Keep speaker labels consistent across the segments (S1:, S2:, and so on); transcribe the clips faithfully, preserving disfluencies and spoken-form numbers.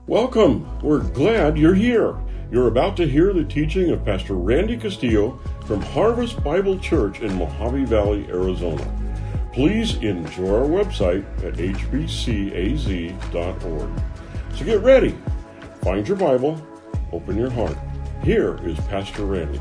S1: Welcome. We're glad you're here. You're about to hear the teaching of Pastor Randy Castillo from Harvest Bible Church in Mojave Valley, Arizona. Please enjoy our website at h b c a z dot org. So get ready. Find your Bible. Open your heart. Here is Pastor Randy.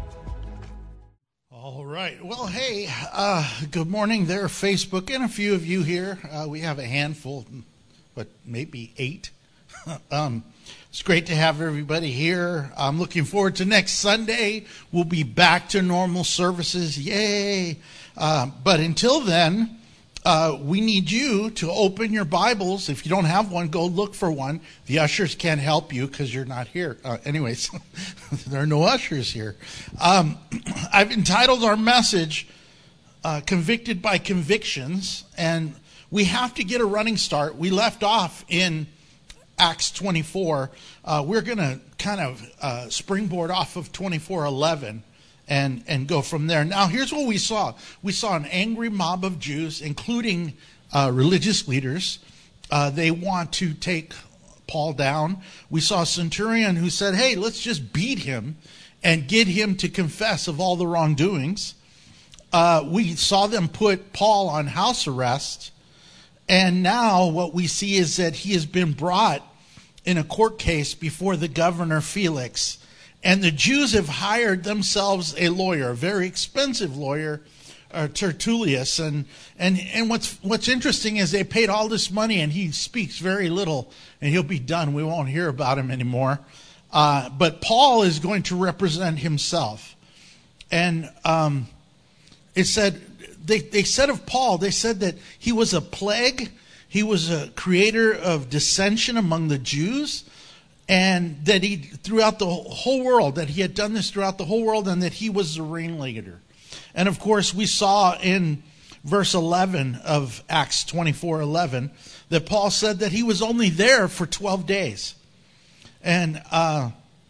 S2: All right. Well, hey, uh, good morning there, Facebook, and a few of you here. Uh, we have a handful, but maybe eight. um, it's great to have everybody here. I'm looking forward to next Sunday. We'll be back to normal services. Yay. Uh, but until then, uh, we need you to open your Bibles. If you don't have one, go look for one. The ushers can't help you because you're not here. Uh, anyways, there are no ushers here. Um, I've entitled our message, uh, Convicted by Convictions, and we have to get a running start. We left off in Acts twenty-four. Uh, we're going to kind of uh, springboard off of twenty-four eleven and, and go from there. Now, here's what we saw. We saw an angry mob of Jews, including uh, religious leaders. Uh, they want to take Paul down. We saw a centurion who said, hey, let's just beat him and get him to confess of all the wrongdoings. Uh, we saw them put Paul on house arrest. And now what we see is that he has been brought in a court case before the governor Felix. And the Jews have hired themselves a lawyer, a very expensive lawyer, uh, Tertullius. And, and, and what's, what's interesting is they paid all this money and he speaks very little and he'll be done. We won't hear about him anymore. Uh, but Paul is going to represent himself. And um, it said... They they said of Paul, they said that he was a plague, he was a creator of dissension among the Jews, and that he, throughout the whole world, that he had done this throughout the whole world, and that he was the ringleader. And of course, we saw in verse eleven of Acts twenty-four eleven that Paul said that he was only there for twelve days. And uh,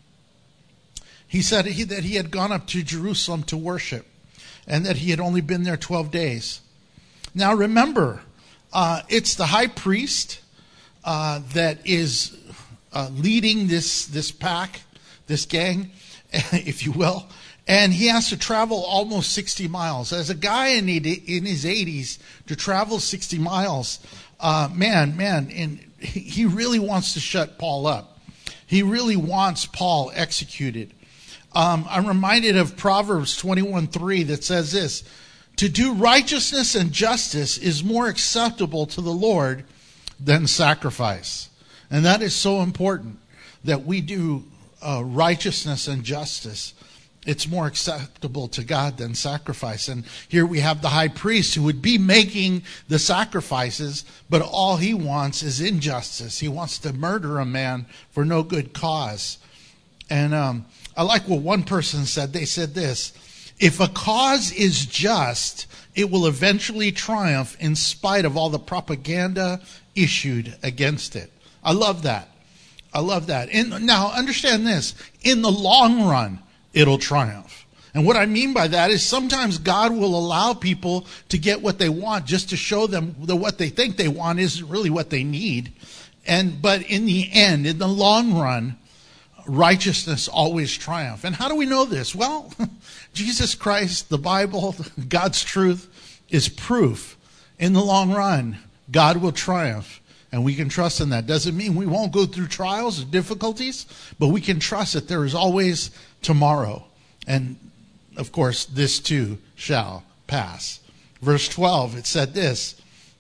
S2: he said he, that he had gone up to Jerusalem to worship, and that he had only been there twelve days. Now remember, uh, it's the high priest uh, that is uh, leading this this pack, this gang, if you will, and he has to travel almost sixty miles. As a guy in, in his eighties, to travel sixty miles, uh, man, man, and he really wants to shut Paul up. He really wants Paul executed. Um, I'm reminded of Proverbs twenty-one three that says this: to do righteousness and justice is more acceptable to the Lord than sacrifice. And that is so important, that we do uh, righteousness and justice. It's more acceptable to God than sacrifice. And here we have the high priest who would be making the sacrifices, but all he wants is injustice. He wants to murder a man for no good cause. And um, I like what one person said. They said this: if a cause is just, it will eventually triumph in spite of all the propaganda issued against it. I love that. I love that. And now understand this: in the long run, it'll triumph. And what I mean by that is sometimes God will allow people to get what they want just to show them that what they think they want isn't really what they need. And but in the end, in the long run, righteousness always triumph. And how do we know this? Well, Jesus Christ, the Bible, God's truth is proof. In the long run, God will triumph, and we can trust in that. Doesn't mean we won't go through trials and difficulties, but we can trust that there is always tomorrow. And of course, this too shall pass. Verse twelve, it said this,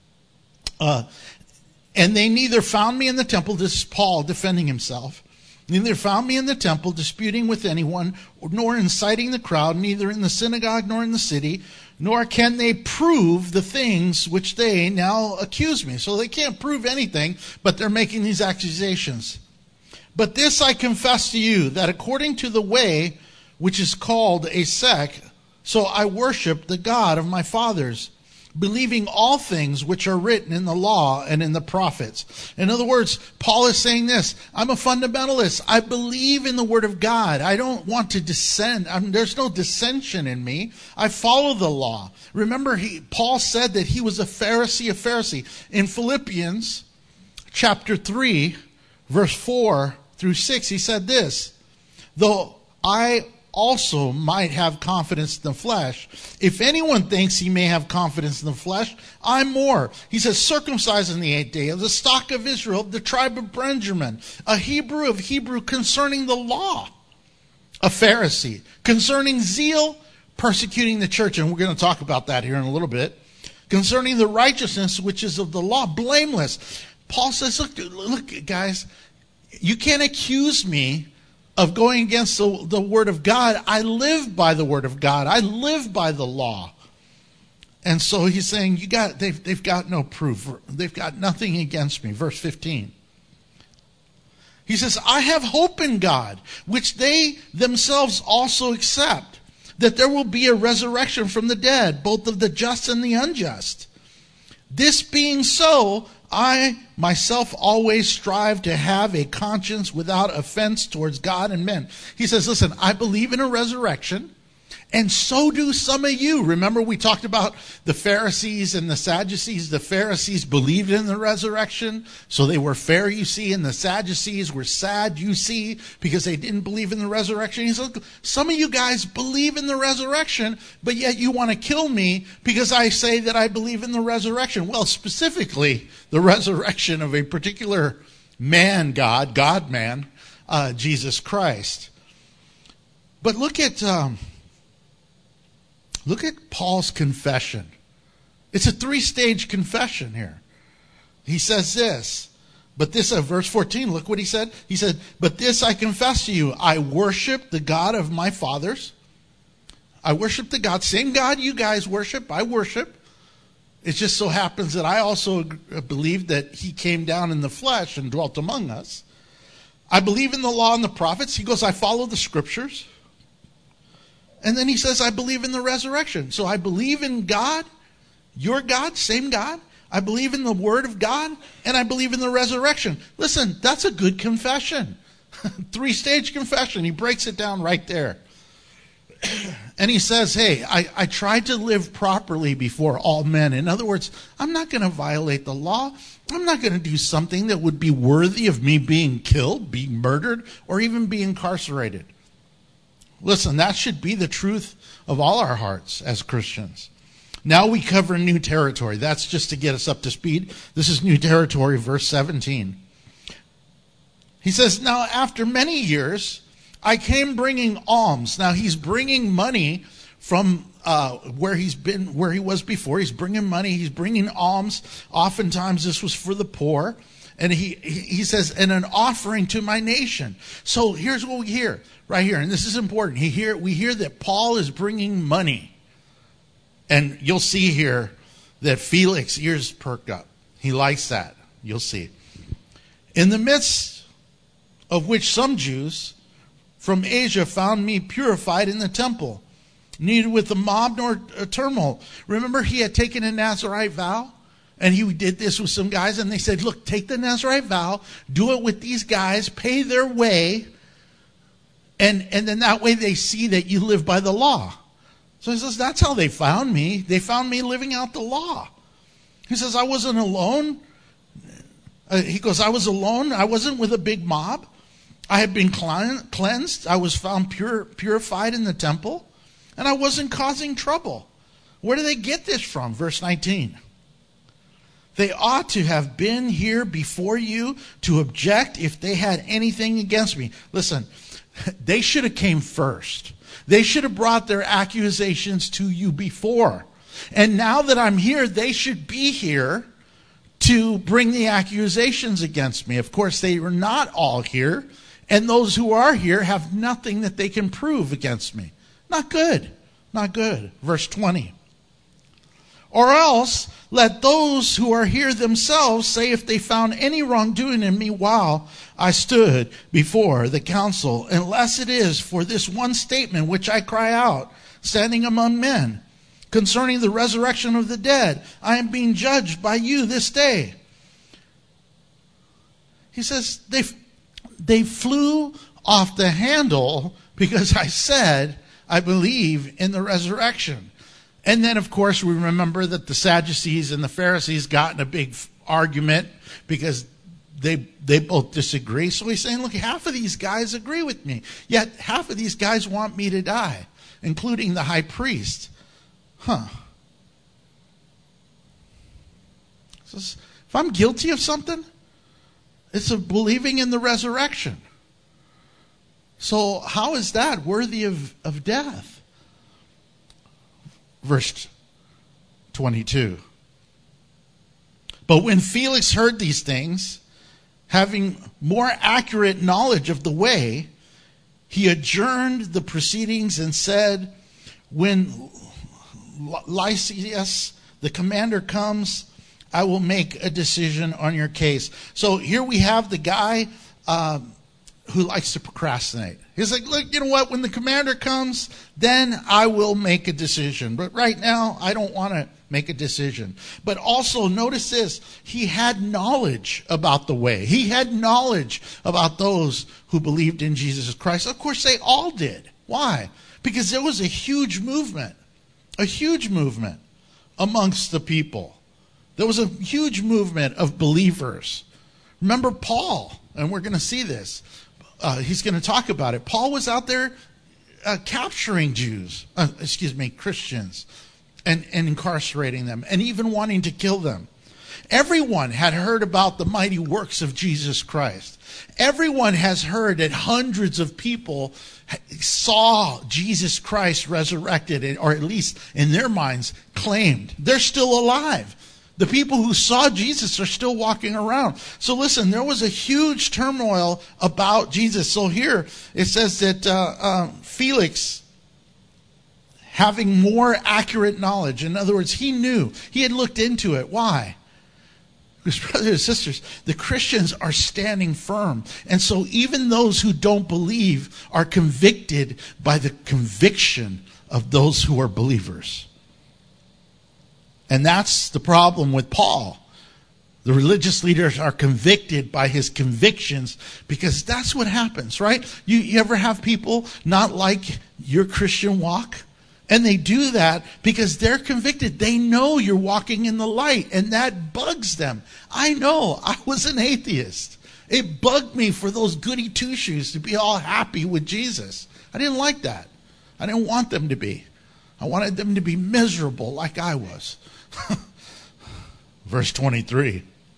S2: uh, and they neither found me in the temple, this is Paul defending himself, neither found me in the temple disputing with anyone, nor inciting the crowd, neither in the synagogue nor in the city, nor can they prove the things which they now accuse me. So they can't prove anything, but they're making these accusations. But this I confess to you, that according to the way which is called a sect, so I worship the God of my fathers, believing all things which are written in the law and in the prophets. In other words, Paul is saying this: I'm a fundamentalist. I believe in the Word of God. I don't want to dissent. I mean, there's no dissension in me. I follow the law. Remember, he, Paul said that he was a Pharisee, a Pharisee. In Philippians chapter three, verse four through six, he said this, though I also might have confidence in the flesh. If anyone thinks he may have confidence in the flesh, I'm more. He says, circumcised in the eighth day, of the stock of Israel, of the tribe of Benjamin, a Hebrew of Hebrew, concerning the law, a Pharisee, concerning zeal, persecuting the church, and we're going to talk about that here in a little bit, concerning the righteousness which is of the law, blameless. Paul says, look, look, guys, you can't accuse me of going against the, the word of God. I live by the word of God. I live by the law. And so he's saying, you got they've they've got no proof. They've got nothing against me. Verse fifteen. He says, I have hope in God, which they themselves also accept, that there will be a resurrection from the dead, both of the just and the unjust. This being so, I myself always strive to have a conscience without offense towards God and men. He says, listen, I believe in a resurrection, and so do some of you. Remember, we talked about the Pharisees and the Sadducees. The Pharisees believed in the resurrection, so they were fair, you see, and the Sadducees were sad, you see, because they didn't believe in the resurrection. He said, some of you guys believe in the resurrection, but yet you want to kill me because I say that I believe in the resurrection. Well, specifically, the resurrection of a particular man, God, God-man, uh, Jesus Christ. But look at... Um, Look at Paul's confession. It's a three-stage confession here. He says this, but this, uh, verse fourteen, look what he said. He said, but this I confess to you, I worship the God of my fathers. I worship the God, same God you guys worship, I worship. It just so happens that I also believe that he came down in the flesh and dwelt among us. I believe in the law and the prophets. He goes, I follow the scriptures. And then he says, I believe in the resurrection. So I believe in God, your God, same God. I believe in the word of God, and I believe in the resurrection. Listen, that's a good confession. Three-stage confession. He breaks it down right there. And he says, hey, I, I tried to live properly before all men. In other words, I'm not going to violate the law. I'm not going to do something that would be worthy of me being killed, being murdered, or even being incarcerated. Listen, that should be the truth of all our hearts as Christians. Now we cover new territory. That's just to get us up to speed. This is new territory, verse seventeen. He says, now after many years, I came bringing alms. Now he's bringing money from uh, where he's been, where he was before. He's bringing money. He's bringing alms. Oftentimes this was for the poor. And he, he says, and an offering to my nation. So here's what we hear right here. And this is important. He hear, we hear that Paul is bringing money. And you'll see here that Felix' ears perked up. He likes that. You'll see. In the midst of which some Jews from Asia found me purified in the temple, neither with the mob nor a turmoil. Remember, he had taken a Nazirite vow? And he did this with some guys, and they said, look, take the Nazirite vow, do it with these guys, pay their way, and, and then that way they see that you live by the law. So he says, that's how they found me. They found me living out the law. He says, I wasn't alone. Uh, he goes, I was alone. I wasn't with a big mob. I had been cleansed. I was found pure, purified in the temple, and I wasn't causing trouble. Where do they get this from? Verse nineteen. They ought to have been here before you to object if they had anything against me. Listen, they should have came first. They should have brought their accusations to you before. And now that I'm here, they should be here to bring the accusations against me. Of course, they were not all here. And those who are here have nothing that they can prove against me. Not good. Not good. Verse twenty. Or else, let those who are here themselves say if they found any wrongdoing in me while I stood before the council, unless it is for this one statement which I cry out, standing among men, concerning the resurrection of the dead. I am being judged by you this day. He says, they, they flew off the handle because I said, I believe in the resurrection. And then, of course, we remember that the Sadducees and the Pharisees got in a big argument because they they both disagree. So he's saying, look, half of these guys agree with me, yet half of these guys want me to die, including the high priest. Huh. So if I'm guilty of something, it's of believing in the resurrection. So how is that worthy of, of death? Verse twenty-two. But when Felix heard these things, having more accurate knowledge of the way, he adjourned the proceedings and said, when Lysias, the commander, comes, I will make a decision on your case. So here we have the guy um, who likes to procrastinate. He's like, look, you know what? When the commander comes, then I will make a decision. But right now, I don't want to make a decision. But also, notice this. He had knowledge about the way. He had knowledge about those who believed in Jesus Christ. Of course, they all did. Why? Because there was a huge movement. A huge movement amongst the people. There was a huge movement of believers. Remember Paul, and we're going to see this. Uh, he's going to talk about it. Paul was out there uh, capturing Jews, uh, excuse me, Christians, and, and incarcerating them, and even wanting to kill them. Everyone had heard about the mighty works of Jesus Christ. Everyone has heard that hundreds of people saw Jesus Christ resurrected, or at least in their minds claimed. They're still alive. The people who saw Jesus are still walking around. So listen, there was a huge turmoil about Jesus. So here it says that uh, uh, Felix, having more accurate knowledge, in other words, he knew, he had looked into it. Why? Because brothers and sisters, the Christians are standing firm. And so even those who don't believe are convicted by the conviction of those who are believers. And that's the problem with Paul. The religious leaders are convicted by his convictions, because that's what happens, right? You, you ever have people not like your Christian walk? And they do that because they're convicted. They know you're walking in the light, and that bugs them. I know. I was an atheist. It bugged me for those goody two-shoes to be all happy with Jesus. I didn't like that. I didn't want them to be. I wanted them to be miserable like I was. Verse twenty-three.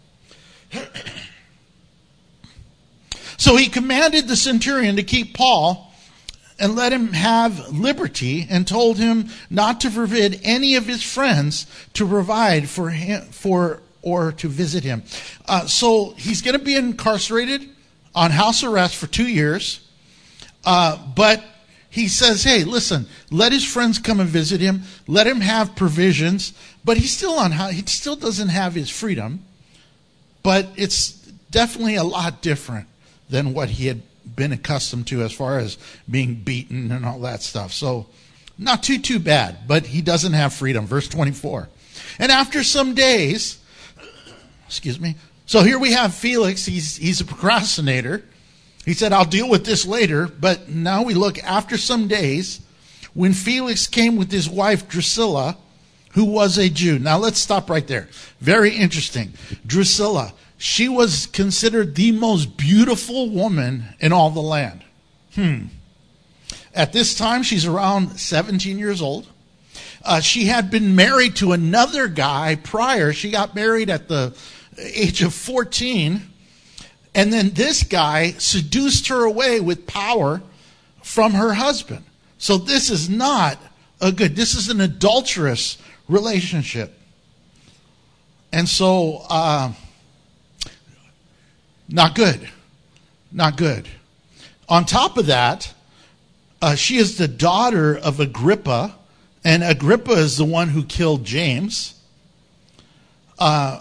S2: So he commanded the centurion to keep Paul and let him have liberty, and told him not to forbid any of his friends to provide for him for or to visit him. Uh, so he's going to be incarcerated on house arrest for two years. Uh, but he says, hey, listen, let his friends come and visit him. Let him have provisions. But he's still on, he still doesn't have his freedom. But it's definitely a lot different than what he had been accustomed to as far as being beaten and all that stuff. So not too, too bad, but he doesn't have freedom. Verse twenty-four. And after some days, excuse me. So here we have Felix. He's, he's a procrastinator. He said, I'll deal with this later. But now we look after some days when Felix came with his wife Drusilla, who was a Jew. Now let's stop right there. Very interesting. Drusilla. She was considered the most beautiful woman in all the land. Hmm. At this time, she's around seventeen years old. Uh, she had been married to another guy prior. She got married at the age of fourteen. And then this guy seduced her away with power from her husband. So this is not a good, this is an adulterous relationship. And so, uh, not good. Not good. On top of that, uh, she is the daughter of Agrippa, and Agrippa is the one who killed James. Uh,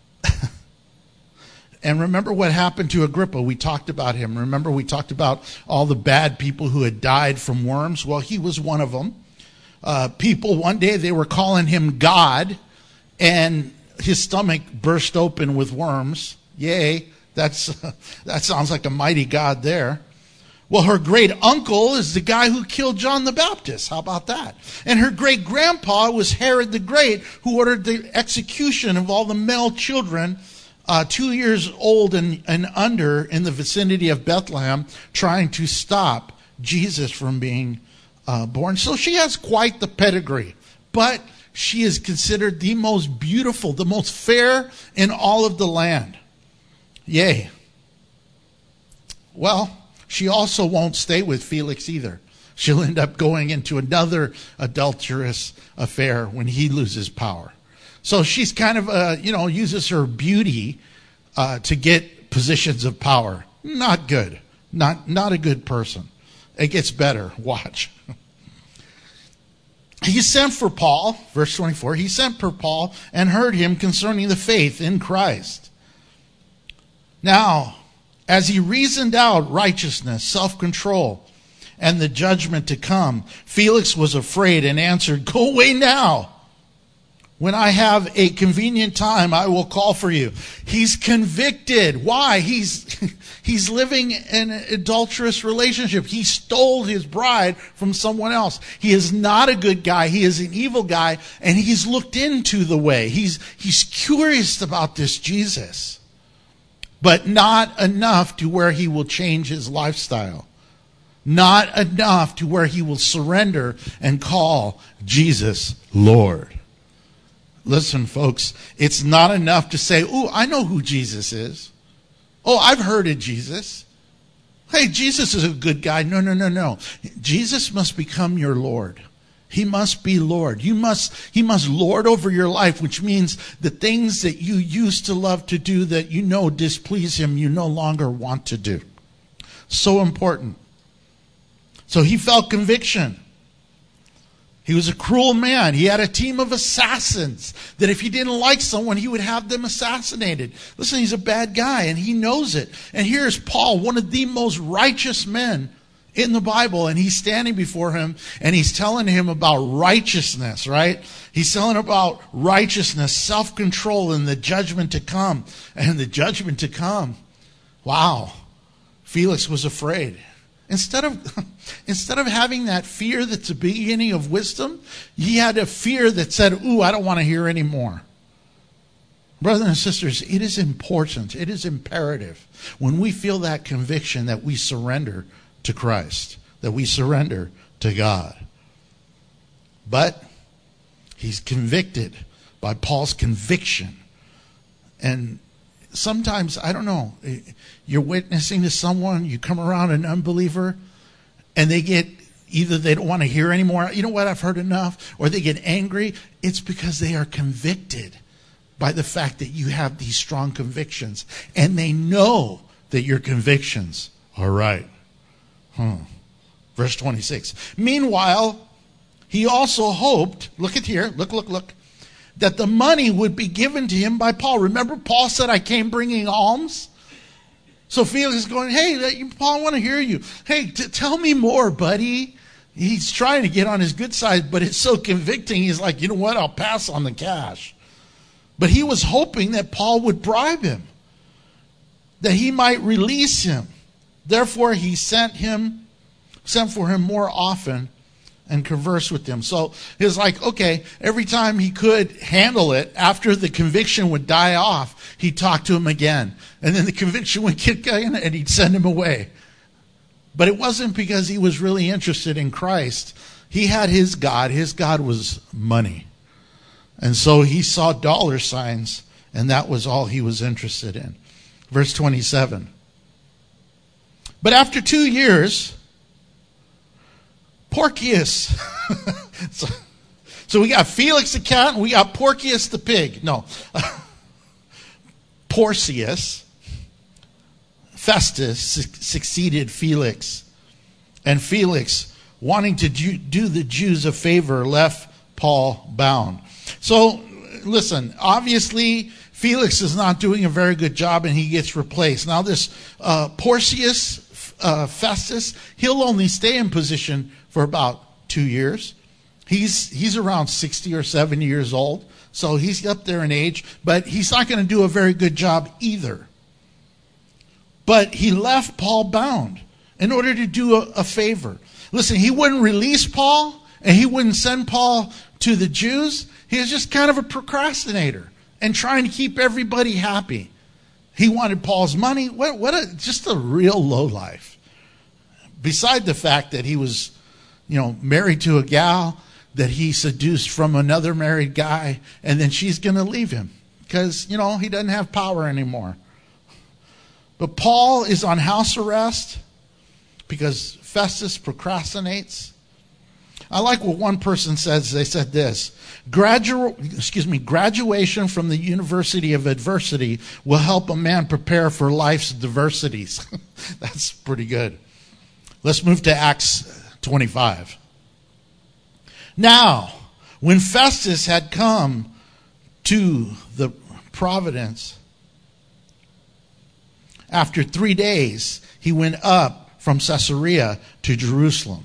S2: and remember what happened to Agrippa. We talked about him. Remember we talked about all the bad people who had died from worms? Well, he was one of them. Uh, people, one day they were calling him God, and his stomach burst open with worms. Yay. That's, that sounds like a mighty God there. Well, her great uncle is the guy who killed John the Baptist. How about that? And her great grandpa was Herod the Great, who ordered the execution of all the male children uh, two years old and, and under in the vicinity of Bethlehem, trying to stop Jesus from being uh, born. So she has quite the pedigree. But she is considered the most beautiful, the most fair in all of the land. Yay. Well, she also won't stay with Felix either. She'll end up going into another adulterous affair when he loses power. So she's kind of, uh, you know, uses her beauty uh, to get positions of power. Not good. Not, not a good person. It gets better. Watch. He sent for Paul, verse twenty-four, he sent for Paul and heard him concerning the faith in Christ. Now, as he reasoned out righteousness, self-control, and the judgment to come, Felix was afraid and answered, "Go away now. When I have a convenient time, I will call for you." He's convicted. Why? He's he's living in an adulterous relationship. He stole his bride from someone else. He is not a good guy. He is an evil guy, and he's looked into the way. He's he's curious about this Jesus, but not enough to where he will change his lifestyle. Not enough to where he will surrender and call Jesus Lord. Listen, folks, it's not enough to say, "Ooh, I know who Jesus is. Oh, I've heard of Jesus. Hey, Jesus is a good guy." No, no, no, no. Jesus must become your Lord. He must be Lord. You must, he must lord over your life, which means the things that you used to love to do that you know displease him, you no longer want to do. So important. So he felt conviction. He was a cruel man. He had a team of assassins that if he didn't like someone, he would have them assassinated. Listen, he's a bad guy, and he knows it. And here's Paul, one of the most righteous men in the Bible, and he's standing before him, and he's telling him about righteousness, right? He's telling about righteousness, self-control, and the judgment to come. And the judgment to come. Wow. Felix was afraid. Instead of, instead of having that fear that's the beginning of wisdom, he had a fear that said, "Ooh, I don't want to hear anymore." Brothers and sisters, it is important, it is imperative when we feel that conviction that we surrender to Christ, that we surrender to God. But he's convicted by Paul's conviction. And sometimes, I don't know, you're witnessing to someone, you come around an unbeliever, and they get, either they don't want to hear anymore, "You know what, I've heard enough," or they get angry. It's because they are convicted by the fact that you have these strong convictions, and they know that your convictions are right. Hmm. Verse twenty-six. Meanwhile, he also hoped, look at here, look, look, look, that the money would be given to him by Paul. Remember, Paul said, "I came bringing alms." So Felix is going, "Hey, Paul, I want to hear you. Hey, t- tell me more, buddy." He's trying to get on his good side, but it's so convicting. He's like, "You know what? I'll pass on the cash." But he was hoping that Paul would bribe him, that he might release him. Therefore, he sent him, sent for him more often, and converse with them. So he was like, okay, every time he could handle it, after the conviction would die off, he'd talk to him again. And then the conviction would kick in and he'd send him away. But it wasn't because he was really interested in Christ. He had his God. His God was money. And so he saw dollar signs, and that was all he was interested in. Verse twenty-seven. But after two years, Porcius. so, so we got Felix the cat and we got Porcius the pig. No. Porcius, Festus su- succeeded Felix. And Felix, wanting to do, do the Jews a favor, left Paul bound. So, listen, obviously Felix is not doing a very good job and he gets replaced. Now this uh, Porcius uh, Festus, he'll only stay in position for about two years. He's he's around sixty or seventy years old, so he's up there in age, but he's not going to do a very good job either. But he left Paul bound in order to do a, a favor. Listen, he wouldn't release Paul, and he wouldn't send Paul to the Jews. He was just kind of a procrastinator and trying to keep everybody happy. He wanted Paul's money. What, what a, just a real lowlife. Beside the fact that he was, you know, married to a gal that he seduced from another married guy, and then she's going to leave him because, you know, he doesn't have power anymore. But Paul is on house arrest because Festus procrastinates. I like what one person says. They said this: Gradu- excuse me, graduation from the University of Adversity will help a man prepare for life's diversities. That's pretty good. Let's move to Acts twenty-five. Now, when Festus had come to the province, after three days, he went up from Caesarea to Jerusalem.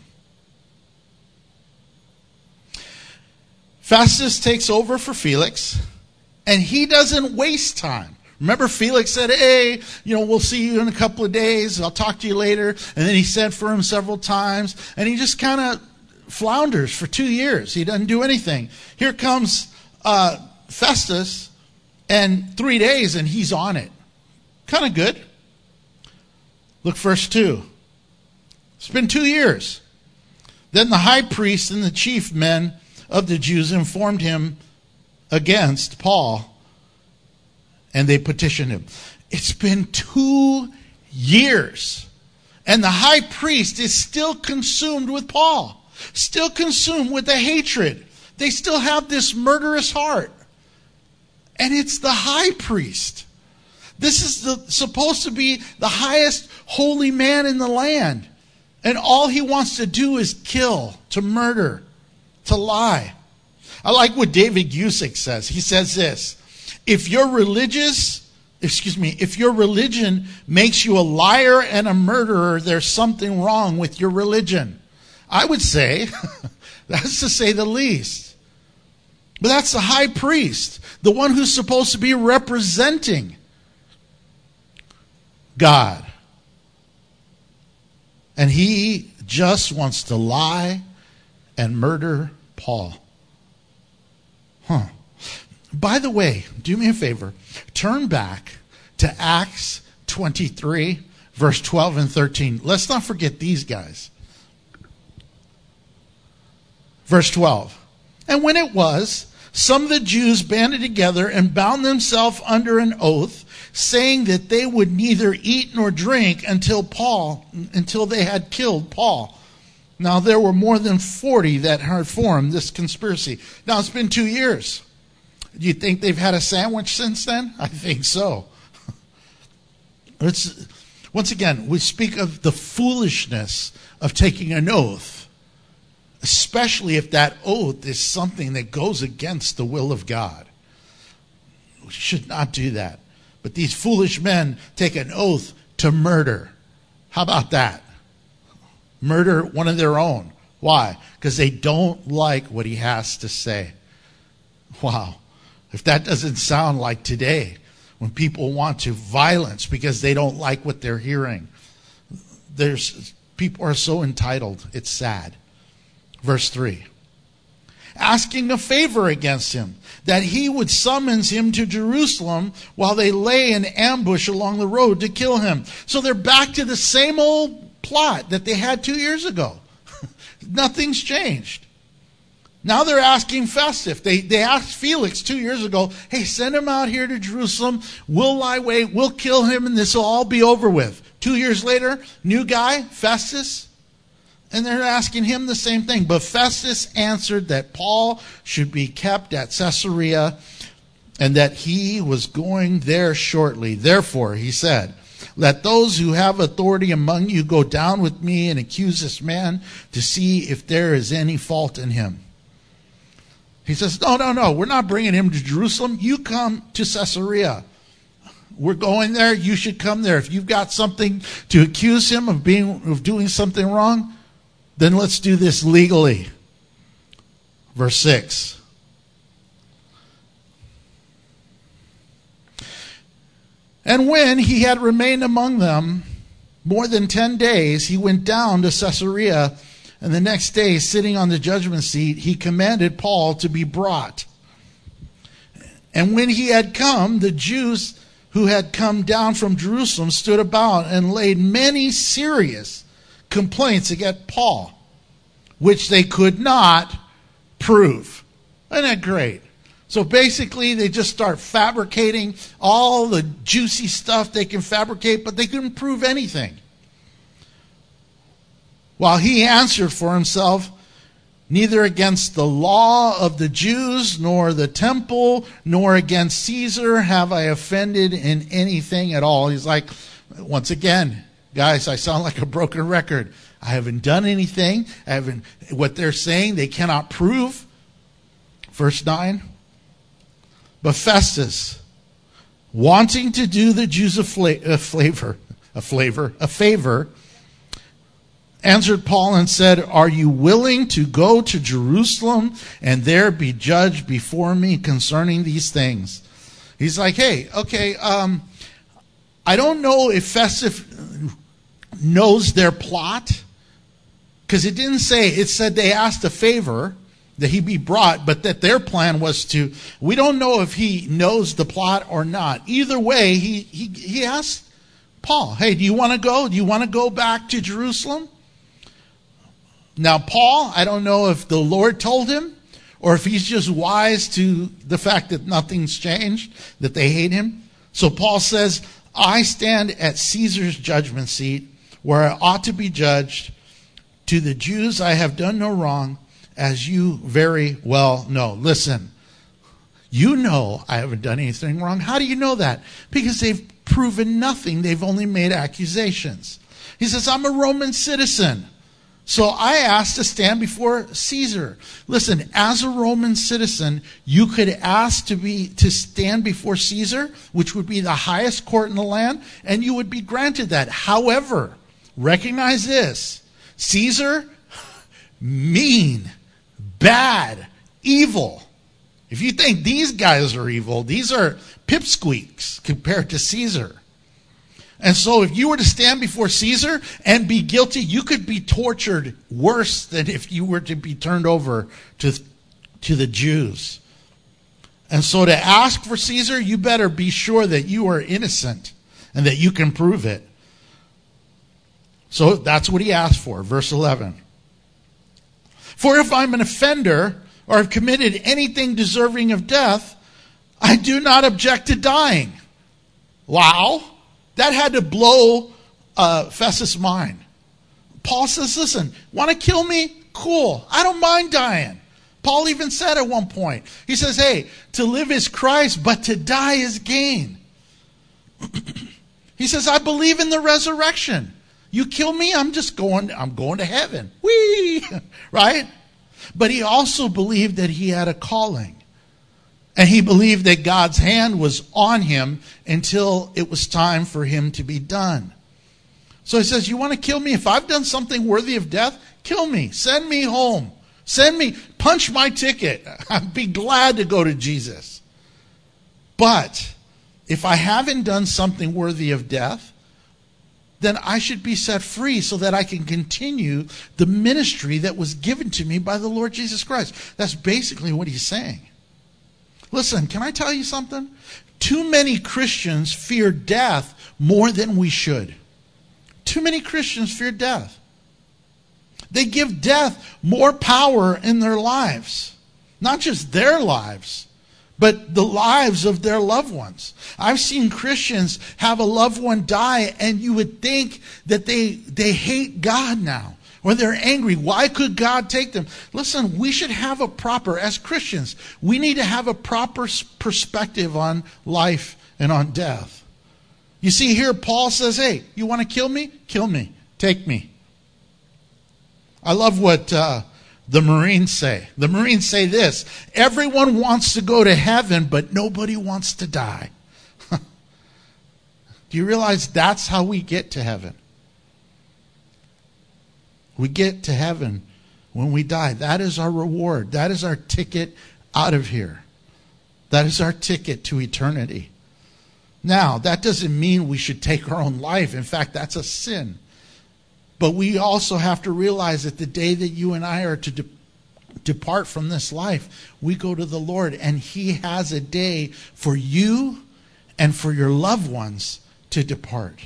S2: Festus takes over for Felix, and he doesn't waste time. Remember, Felix said, hey, you know, we'll see you in a couple of days. I'll talk to you later. And then he sent for him several times, and he just kind of flounders for two years. He doesn't do anything. Here comes uh, Festus, and three days, and he's on it. Kind of good. Look, verse two. It's been two years. Then the high priest and the chief men of the Jews informed him against Paul, and they petitioned him. It's been two years, and the high priest is still consumed with Paul, still consumed with the hatred. They still have this murderous heart, and it's the high priest. This is the, supposed to be the highest holy man in the land, and all he wants to do is kill, to murder, to lie. I like what David Gusick says. He says this: if you're religious, excuse me, if your religion makes you a liar and a murderer, there's something wrong with your religion. I would say, that's to say the least. But that's the high priest, the one who's supposed to be representing God. And he just wants to lie and murder Paul. Huh. By the way, do me a favor. Turn back to Acts twenty-three, verse twelve and thirteen. Let's not forget these guys. Verse twelve. And when it was, some of the Jews banded together and bound themselves under an oath, saying that they would neither eat nor drink until Paul, until they had killed Paul. Now, there were more than forty that had formed this conspiracy. Now, it's been two years. Do you think they've had a sandwich since then? I think so. It's, once again, we speak of the foolishness of taking an oath, especially if that oath is something that goes against the will of God. We should not do that. But these foolish men take an oath to murder. How about that? Murder one of their own. Why? Because they don't like what he has to say. Wow. If that doesn't sound like today, when people want to violence because they don't like what they're hearing. There's people are so entitled. It's sad. Verse three. Asking a favor against him, that he would summons him to Jerusalem while they lay in ambush along the road to kill him. So they're back to the same old plot that they had two years ago. Nothing's changed. Now they're asking Festus. They, they asked Felix two years ago, hey, send him out here to Jerusalem. We'll lie wait. We'll kill him, and this will all be over with. Two years later, new guy, Festus. And they're asking him the same thing. But Festus answered that Paul should be kept at Caesarea and that he was going there shortly. Therefore, he said, let those who have authority among you go down with me and accuse this man to see if there is any fault in him. He says, no, no, no, we're not bringing him to Jerusalem. You come to Caesarea. We're going there. You should come there. If you've got something to accuse him of being of doing something wrong, then let's do this legally. Verse six. And when he had remained among them more than ten days, he went down to Caesarea, and the next day, sitting on the judgment seat, he commanded Paul to be brought. And when he had come, the Jews who had come down from Jerusalem stood about and laid many serious complaints against Paul, which they could not prove. Isn't that great? So basically, they just start fabricating all the juicy stuff they can fabricate, but they couldn't prove anything. While he answered for himself, neither against the law of the Jews, nor the temple, nor against Caesar have I offended in anything at all. He's like, once again, guys, I sound like a broken record. I haven't done anything. I haven't, what they're saying, they cannot prove. Verse nine. But Festus, wanting to do the Jews a, fla- a flavor, a flavor, a favor, answered Paul and said, are you willing to go to Jerusalem and there be judged before me concerning these things? He's like, hey, okay, um, I don't know if Festus knows their plot, because it didn't say, it said they asked a favor that he be brought, but that their plan was to, we don't know if he knows the plot or not. Either way, he, he, he asked Paul, hey, do you want to go? Do you want to go back to Jerusalem? Now, Paul, I don't know if the Lord told him or if he's just wise to the fact that nothing's changed, that they hate him. So Paul says, I stand at Caesar's judgment seat where I ought to be judged. To the Jews I have done no wrong, as you very well know. Listen, you know I haven't done anything wrong. How do you know that? Because they've proven nothing. They've only made accusations. He says, I'm a Roman citizen. So I asked to stand before Caesar. Listen, as a Roman citizen, you could ask to be to stand before Caesar, which would be the highest court in the land, and you would be granted that. However, recognize this. Caesar, mean, bad, evil. If you think these guys are evil, these are pipsqueaks compared to Caesar. And so if you were to stand before Caesar and be guilty, you could be tortured worse than if you were to be turned over to, to the Jews. And so to ask for Caesar, you better be sure that you are innocent and that you can prove it. So that's what he asked for, verse eleven. For if I'm an offender or have committed anything deserving of death, I do not object to dying. Wow. That had to blow uh, Festus' mind. Paul says, listen, want to kill me? Cool. I don't mind dying. Paul even said at one point, he says, hey, to live is Christ, but to die is gain. He says, I believe in the resurrection. You kill me, I'm just going, I'm going to heaven. Whee! Right? But he also believed that he had a calling. And he believed that God's hand was on him until it was time for him to be done. So he says, you want to kill me? If I've done something worthy of death, kill me. Send me home. Send me, punch my ticket. I'd be glad to go to Jesus. But if I haven't done something worthy of death, then I should be set free so that I can continue the ministry that was given to me by the Lord Jesus Christ. That's basically what he's saying. Listen, can I tell you something? Too many Christians fear death more than we should. Too many Christians fear death. They give death more power in their lives. Not just their lives, but the lives of their loved ones. I've seen Christians have a loved one die, and you would think that they, they hate God now. Or they're angry. Why could God take them? Listen, we should have a proper, as Christians, we need to have a proper perspective on life and on death. You see here, Paul says, hey, you want to kill me? Kill me. Take me. I love what uh, the Marines say. The Marines say this, everyone wants to go to heaven, but nobody wants to die. Do you realize that's how we get to heaven? We get to heaven when we die. That is our reward. That is our ticket out of here. That is our ticket to eternity. Now, that doesn't mean we should take our own life. In fact, that's a sin. But we also have to realize that the day that you and I are to de- depart from this life, we go to the Lord, and He has a day for you and for your loved ones to depart.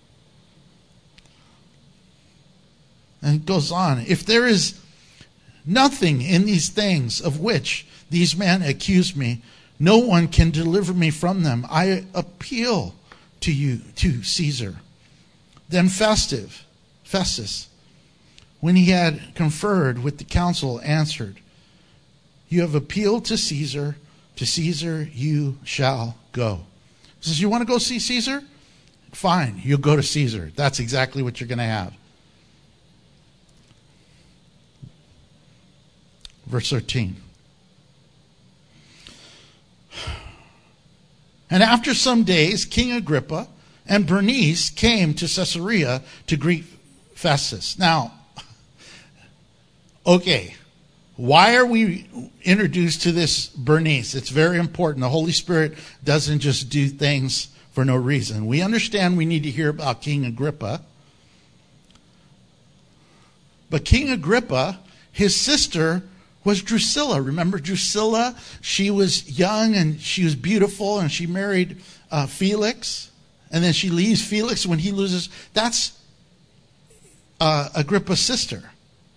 S2: And it goes on. If there is nothing in these things of which these men accuse me, no one can deliver me from them. I appeal to you, to Caesar. Then Festus, Festus, when he had conferred with the council, answered, you have appealed to Caesar. To Caesar you shall go. He says, you want to go see Caesar? Fine, you'll go to Caesar. That's exactly what you're going to have. Verse thirteen. And after some days, King Agrippa and Bernice came to Caesarea to greet Festus. Now, okay, why are we introduced to this Bernice? It's very important. The Holy Spirit doesn't just do things for no reason. We understand we need to hear about King Agrippa. But King Agrippa, his sister was Drusilla. Remember Drusilla? She was young and she was beautiful, and she married uh, Felix. And then she leaves Felix when he loses. That's uh, Agrippa's sister.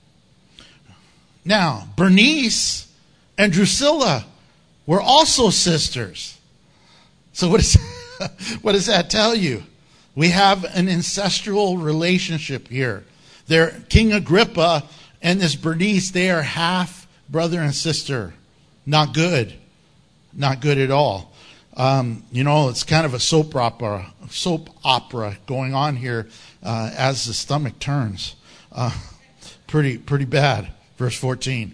S2: Now, Bernice and Drusilla were also sisters. So what, is, what does that tell you? We have an ancestral relationship here. They're King Agrippa and this Bernice, they are half brother and sister. Not good. Not good at all. Um, you know, it's kind of a soap opera, soap opera going on here uh, as the stomach turns. Uh, pretty, pretty bad. Verse fourteen.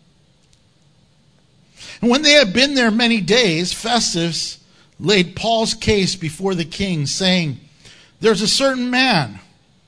S2: And when they had been there many days, Festus laid Paul's case before the king, saying, there's a certain man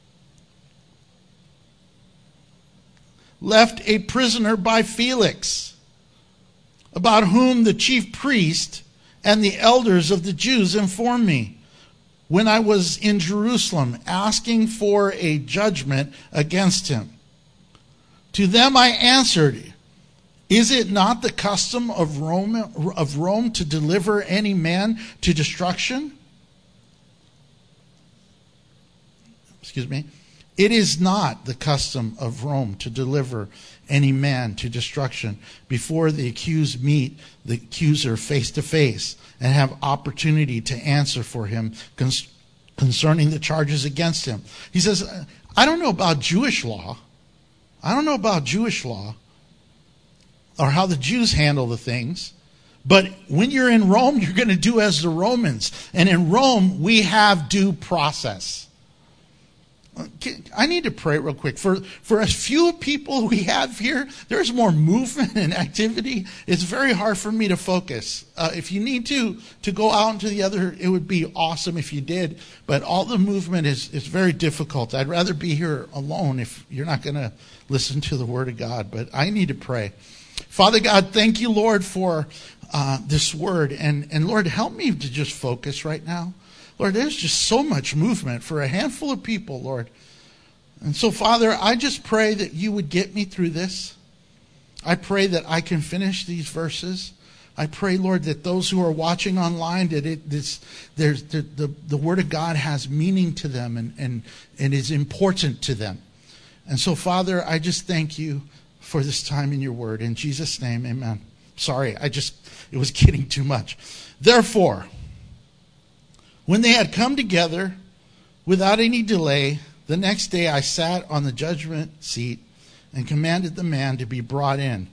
S2: left a prisoner by Felix, about whom the chief priest and the elders of the Jews informed me when I was in Jerusalem, asking for a judgment against him. To them I answered, is it not the custom of Rome, of Rome to deliver any man to destruction? Excuse me. It is not the custom of Rome to deliver any man to destruction before the accused meet the accuser face to face and have opportunity to answer for him concerning the charges against him. He says, I don't know about Jewish law. I don't know about Jewish law or how the Jews handle the things. But when you're in Rome, you're going to do as the Romans. And in Rome, we have due process. I need to pray real quick. For, for as few people we have here, there's more movement and activity. It's very hard for me to focus. Uh, if you need to, to go out into the other, it would be awesome if you did. But all the movement is, is very difficult. I'd rather be here alone if you're not going to listen to the Word of God. But I need to pray. Father God, thank you, Lord, for uh, this Word. And, and Lord, help me to just focus right now. Lord, there's just so much movement for a handful of people, Lord. And so, Father, I just pray that you would get me through this. I pray that I can finish these verses. I pray, Lord, that those who are watching online, that it this there's the, the, the Word of God has meaning to them and, and, and is important to them. And so, Father, I just thank you for this time in your Word. In Jesus' name, amen. Sorry, I just, it was getting too much. Therefore, when they had come together without any delay, the next day I sat on the judgment seat and commanded the man to be brought in.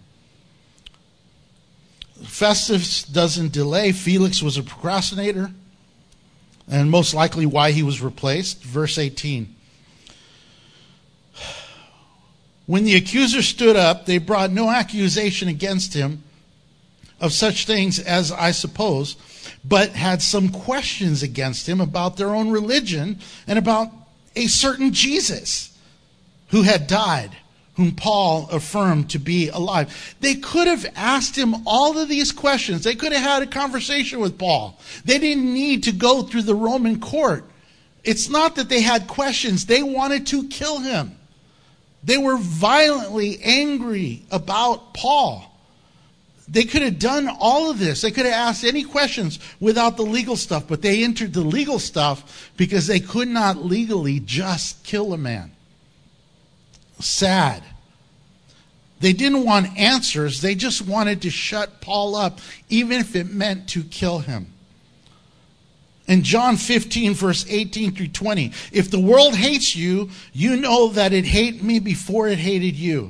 S2: Festus doesn't delay. Felix was a procrastinator, and most likely why he was replaced. Verse eighteen. When the accuser stood up, they brought no accusation against him of such things as I suppose, but had some questions against him about their own religion and about a certain Jesus who had died, whom Paul affirmed to be alive. They could have asked him all of these questions. They could have had a conversation with Paul. They didn't need to go through the Roman court. It's not that they had questions. They wanted to kill him. They were violently angry about Paul. They could have done all of this. They could have asked any questions without the legal stuff, but they entered the legal stuff because they could not legally just kill a man. Sad. They didn't want answers. They just wanted to shut Paul up, even if it meant to kill him. In John fifteen, verse eighteen through twenty, if the world hates you, you know that it hated me before it hated you.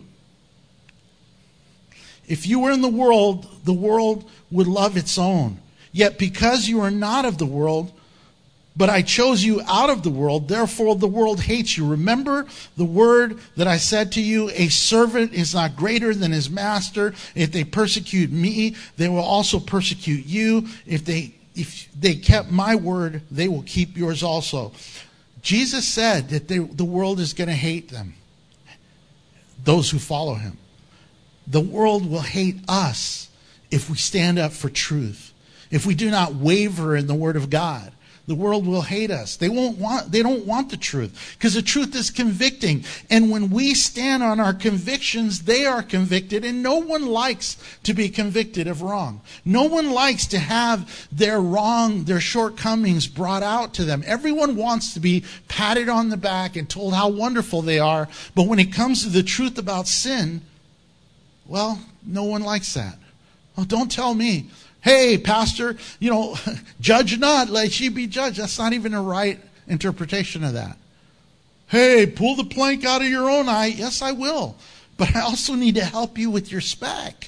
S2: If you were in the world, the world would love its own. Yet because you are not of the world, but I chose you out of the world, therefore the world hates you. Remember the word that I said to you, a servant is not greater than his master. If they persecute me, they will also persecute you. If they if they kept my word, they will keep yours also. Jesus said that they, the world is going to hate them, those who follow him. The world will hate us if we stand up for truth. If we do not waver in the word of God, the world will hate us. They won't want, they don't want the truth because the truth is convicting. And when we stand on our convictions, they are convicted, and no one likes to be convicted of wrong. No one likes to have their wrong, their shortcomings brought out to them. Everyone wants to be patted on the back and told how wonderful they are. But when it comes to the truth about sin, well, no one likes that. Oh, don't tell me, hey, pastor, you know, judge not, lest ye be judged. That's not even a right interpretation of that. Hey, pull the plank out of your own eye. Yes, I will. But I also need to help you with your speck.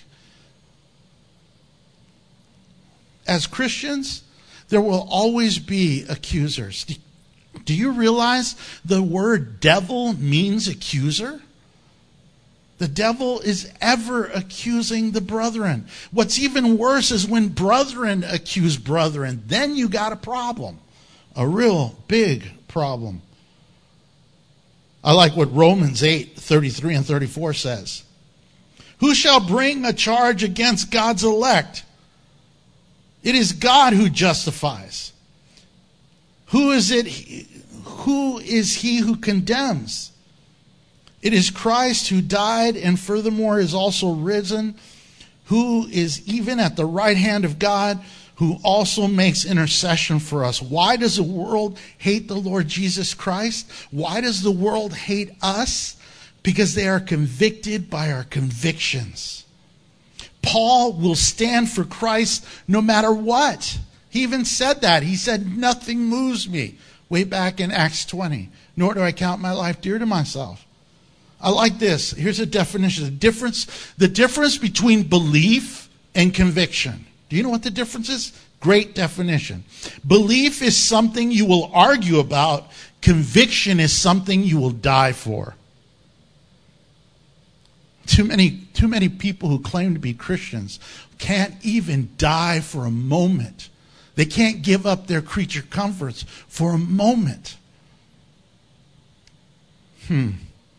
S2: As Christians, there will always be accusers. Do you realize the word devil means accuser? The devil is ever accusing the brethren. What's even worse is when brethren accuse brethren. Then you got a problem. A real big problem. I like what Romans eight, thirty-three and thirty-four says. Who shall bring a charge against God's elect? It is God who justifies. Who is it? Who is he who condemns? It is Christ who died and furthermore is also risen, who is even at the right hand of God, who also makes intercession for us. Why does the world hate the Lord Jesus Christ? Why does the world hate us? Because they are convicted by our convictions. Paul will stand for Christ no matter what. He even said that. He said, nothing moves me, way back in Acts twenty. Nor do I count my life dear to myself. I like this. Here's a definition. The difference, the difference between belief and conviction. Do you know what the difference is? Great definition. Belief is something you will argue about. Conviction is something you will die for. Too many, too many people who claim to be Christians can't even die for a moment. They can't give up their creature comforts for a moment. Hmm.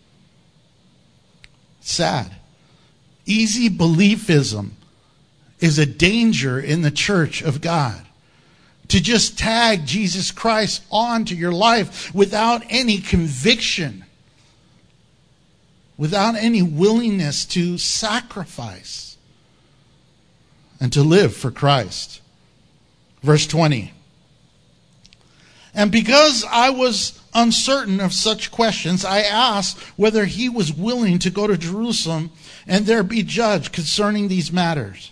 S2: Sad. Easy beliefism is a danger in the church of God. To just tag Jesus Christ onto your life without any conviction, without any willingness to sacrifice and to live for Christ. Verse twenty. And because I was uncertain of such questions, I asked whether he was willing to go to Jerusalem and there be judged concerning these matters.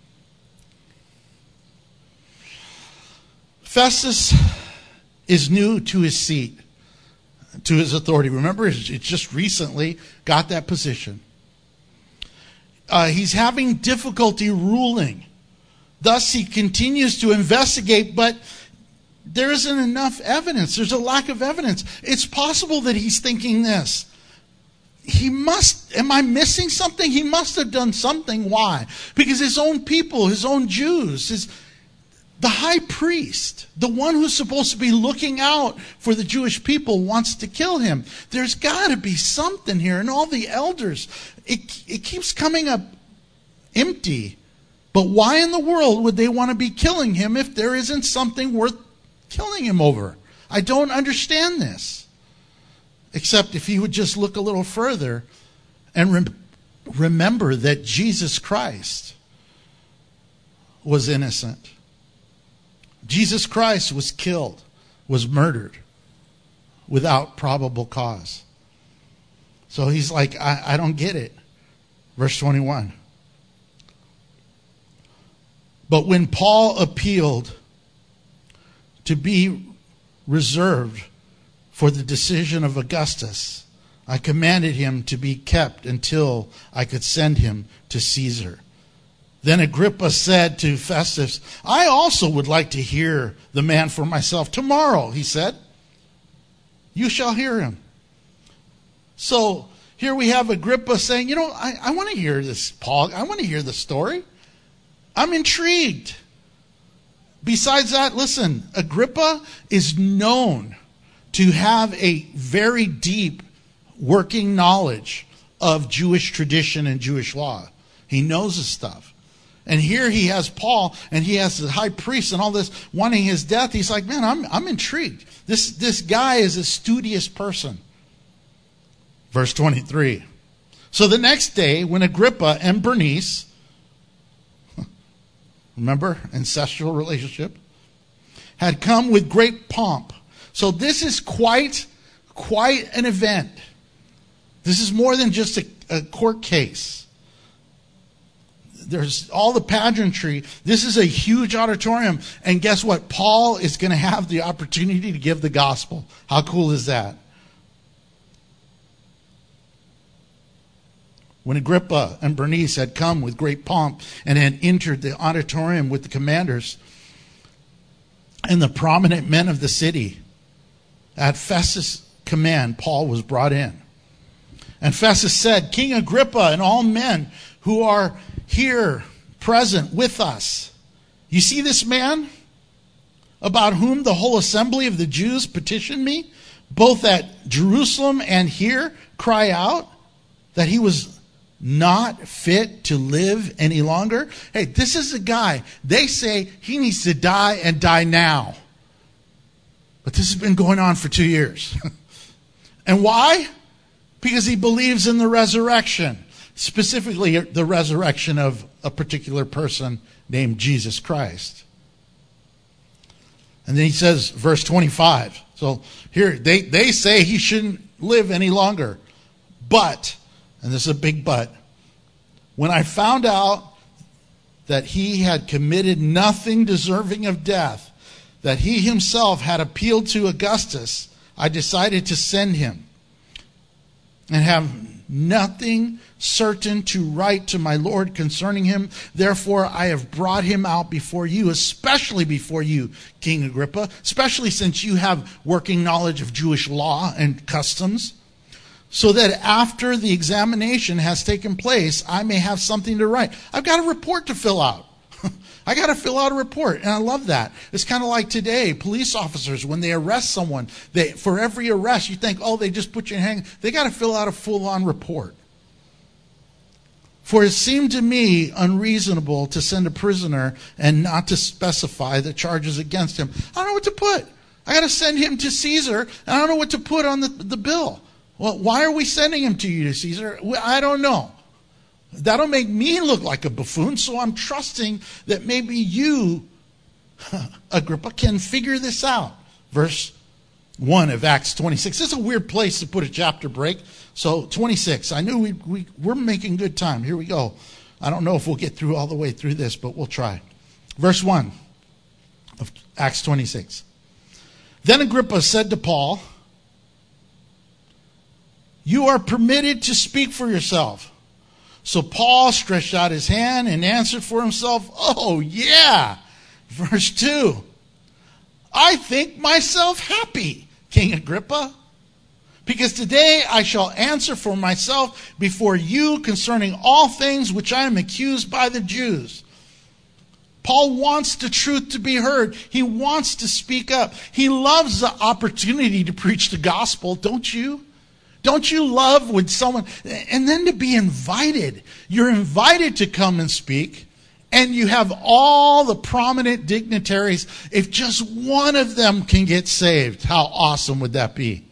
S2: Festus is new to his seat, to his authority. Remember, it's just recently got that position. Uh, he's having difficulty ruling. Thus, he continues to investigate, but there isn't enough evidence. There's a lack of evidence. It's possible that he's thinking this. He must, am I missing something? He must have done something. Why? Because his own people, his own Jews, his, the high priest, the one who's supposed to be looking out for the Jewish people, wants to kill him. There's got to be something here. And all the elders, it, it keeps coming up empty. But why in the world would they want to be killing him if there isn't something worth killing him over? I don't understand this. Except if you would just look a little further and rem- remember that Jesus Christ was innocent. Jesus Christ was killed, was murdered without probable cause. So he's like, I, I don't get it. Verse twenty-one. But when Paul appealed to be reserved for the decision of Augustus, I commanded him to be kept until I could send him to Caesar. Then Agrippa said to Festus, I also would like to hear the man for myself. Tomorrow, he said, you shall hear him. So here we have Agrippa saying, you know, I, I want to hear this, Paul. I want to hear the story. I'm intrigued. Besides that, listen, Agrippa is known to have a very deep working knowledge of Jewish tradition and Jewish law. He knows his stuff. And here he has Paul, and he has the high priest and all this wanting his death. He's like, man, I'm I'm intrigued. This this guy is a studious person. Verse twenty-three. So the next day, when Agrippa and Bernice, remember, ancestral relationship, had come with great pomp. So this is quite, quite an event. This is more than just a, a court case. There's all the pageantry. This is a huge auditorium. And guess what? Paul is going to have the opportunity to give the gospel. How cool is that? When Agrippa and Bernice had come with great pomp and had entered the auditorium with the commanders and the prominent men of the city, at Festus' command, Paul was brought in. And Festus said, King Agrippa and all men who are here present with us, you see this man about whom the whole assembly of the Jews petitioned me, both at Jerusalem and here, cry out that he was not fit to live any longer? Hey, this is a guy, they say he needs to die and die now. But this has been going on for two years. And why? Because he believes in the resurrection. Specifically, the resurrection of a particular person named Jesus Christ. And then he says, verse twenty-five. So here, they, they say he shouldn't live any longer. But, and this is a big but, when I found out that he had committed nothing deserving of death, that he himself had appealed to Augustus, I decided to send him and have nothing certain to write to my Lord concerning him. Therefore, I have brought him out before you, especially before you, King Agrippa, especially since you have working knowledge of Jewish law and customs, so that after the examination has taken place, I may have something to write. I've got a report to fill out. I got to fill out a report, and I love that. It's kind of like today, police officers, when they arrest someone, they for every arrest, you think, oh, they just put you in hang. They got to fill out a full-on report. For it seemed to me unreasonable to send a prisoner and not to specify the charges against him. I don't know what to put. I got to send him to Caesar, and I don't know what to put on the, the bill. Well, why are we sending him to you to Caesar? I don't know. That'll make me look like a buffoon, so I'm trusting that maybe you, Agrippa, can figure this out. Verse one of Acts twenty-six. This is a weird place to put a chapter break. So twenty-six. I knew we, we, we're making good time. Here we go. I don't know if we'll get through all the way through this, but we'll try. Verse one of Acts twenty-six. Then Agrippa said to Paul, you are permitted to speak for yourself. So Paul stretched out his hand and answered for himself, oh yeah. Verse two, I think myself happy, King Agrippa, because today I shall answer for myself before you concerning all things which I am accused by the Jews. Paul wants the truth to be heard. He wants to speak up. He loves the opportunity to preach the gospel, don't you? Don't you love when someone, and then to be invited. You're invited to come and speak, and you have all the prominent dignitaries. If just one of them can get saved, how awesome would that be?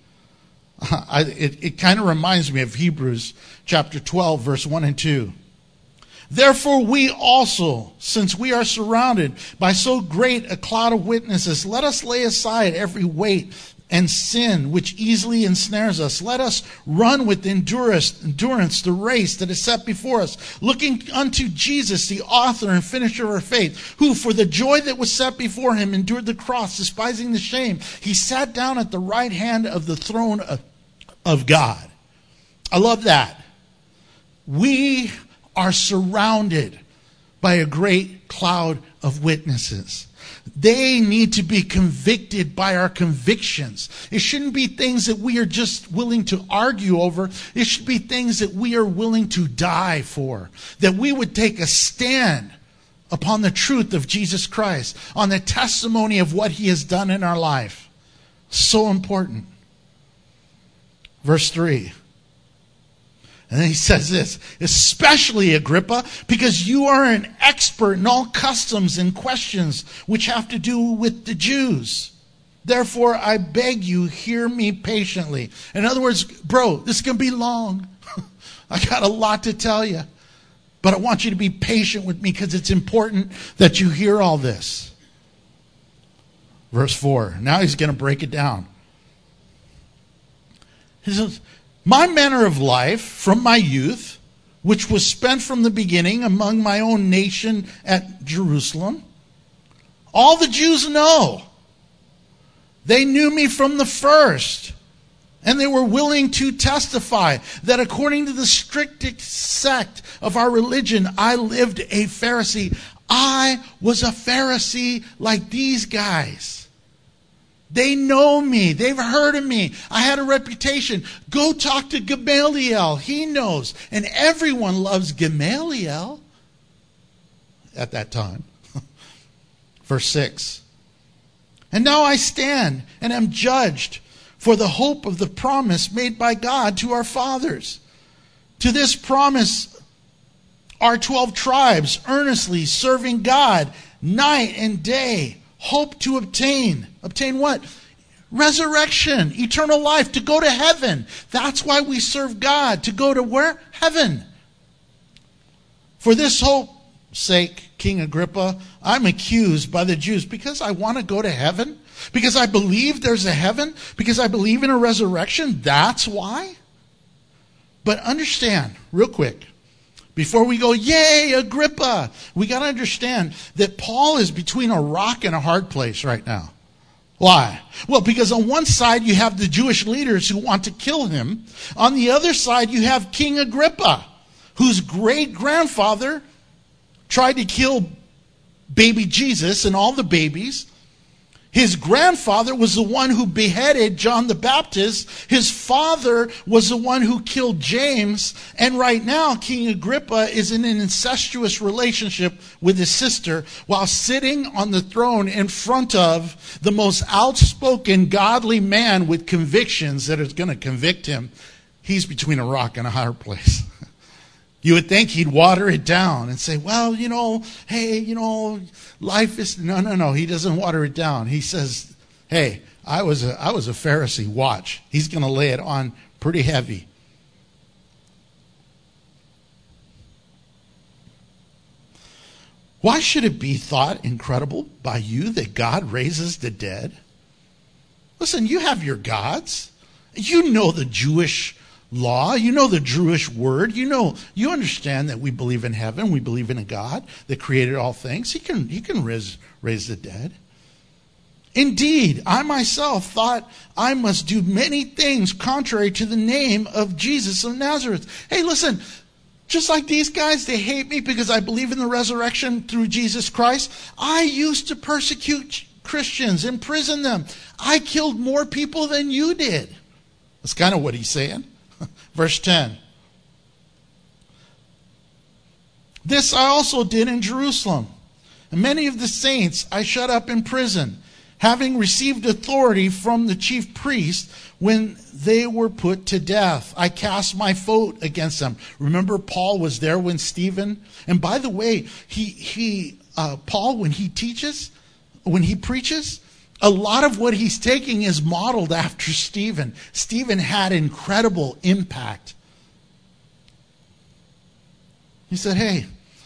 S2: I, it it kind of reminds me of Hebrews chapter twelve, verse one and two. Therefore we also, since we are surrounded by so great a cloud of witnesses, let us lay aside every weight and sin which easily ensnares us. Let us run with endurance, endurance the race that is set before us, looking unto Jesus, the author and finisher of our faith, who for the joy that was set before him endured the cross, despising the shame. He sat down at the right hand of the throne of, of God. I love that. We are surrounded by a great cloud of witnesses. They need to be convicted by our convictions. It shouldn't be things that we are just willing to argue over. It should be things that we are willing to die for. That we would take a stand upon the truth of Jesus Christ, on the testimony of what he has done in our life. So important. Verse three. And then he says this, especially Agrippa, because you are an expert in all customs and questions which have to do with the Jews. Therefore, I beg you, hear me patiently. In other words, bro, this is going to be long. I got a lot to tell you. But I want you to be patient with me because it's important that you hear all this. Verse four. Now he's going to break it down. He says, my manner of life from my youth, which was spent from the beginning among my own nation at Jerusalem, all the Jews know. They knew me from the first, and they were willing to testify that according to the strict sect of our religion, I lived a Pharisee. I was a Pharisee like these guys. They know me. They've heard of me. I had a reputation. Go talk to Gamaliel. He knows. And everyone loves Gamaliel at that time. Verse six. And now I stand and am judged for the hope of the promise made by God to our fathers. To this promise our twelve tribes earnestly serving God night and day hope to obtain. Obtain what? Resurrection, eternal life, to go to heaven. That's why we serve God, to go to where? Heaven. For this hope's sake, King Agrippa, I'm accused by the Jews because I want to go to heaven, because I believe there's a heaven, because I believe in a resurrection. That's why. But understand, real quick, before we go, yay, Agrippa, we got to understand that Paul is between a rock and a hard place right now. Why? Well, because on one side you have the Jewish leaders who want to kill him. On the other side you have King Agrippa, whose great-grandfather tried to kill baby Jesus and all the babies. His grandfather was the one who beheaded John the Baptist. His father was the one who killed James. And right now, King Agrippa is in an incestuous relationship with his sister while sitting on the throne in front of the most outspoken, godly man with convictions that is going to convict him. He's between a rock and a hard place. You would think he'd water it down and say, well, you know, hey, you know, life is... No, no, no. He doesn't water it down. He says, hey, I was a, I was a Pharisee. Watch. He's going to lay it on pretty heavy. Why should it be thought incredible by you that God raises the dead? Listen, you have your gods. You know the Jewish law, you know the Jewish word, you know, you understand that we believe in heaven, we believe in a God that created all things. He can, he can raise, raise the dead. Indeed, I myself thought I must do many things contrary to the name of Jesus of Nazareth. Hey, listen, just like these guys, they hate me because I believe in the resurrection through Jesus Christ. I used to persecute Christians, imprison them. I killed more people than you did. That's kind of what he's saying. Verse ten. This I also did in Jerusalem. And many of the saints I shut up in prison, having received authority from the chief priest when they were put to death. I cast my vote against them. Remember, Paul was there when Stephen, and by the way, he he uh, Paul, when he teaches, when he preaches, a lot of what he's taking is modeled after Stephen. Stephen had incredible impact. He said, hey,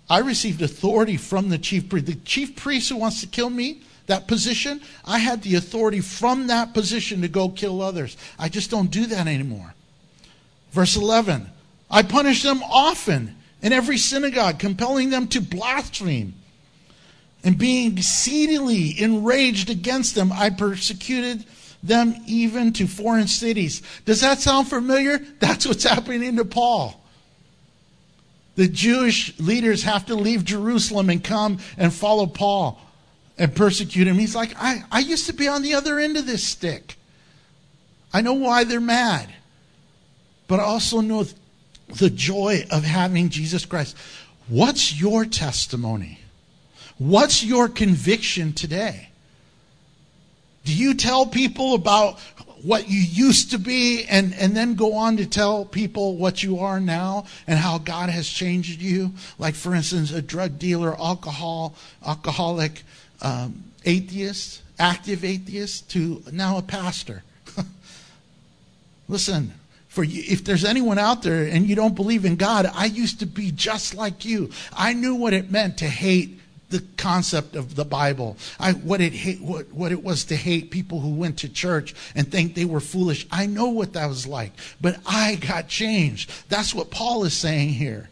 S2: I received authority from the chief priest. The chief priest who wants to kill me, that position, I had the authority from that position to go kill others. I just don't do that anymore. Verse eleven, I punish them often in every synagogue, compelling them to blaspheme. And being exceedingly enraged against them, I persecuted them even to foreign cities. Does that sound familiar? That's what's happening to Paul. The Jewish leaders have to leave Jerusalem and come and follow Paul and persecute him. He's like, I, I used to be on the other end of this stick. I know why they're mad. But I also know the joy of having Jesus Christ. What's your testimony? What's your conviction today? Do you tell people about what you used to be and, and then go on to tell people what you are now and how God has changed you? Like, for instance, a drug dealer, alcohol, alcoholic, um, atheist, active atheist, to now a pastor. Listen, for you, if there's anyone out there and you don't believe in God, I used to be just like you. I knew what it meant to hate the concept of the Bible. I what it hate, what, what it was to hate people who went to church and think they were foolish. I know what that was like, but I got changed. That's what Paul is saying here.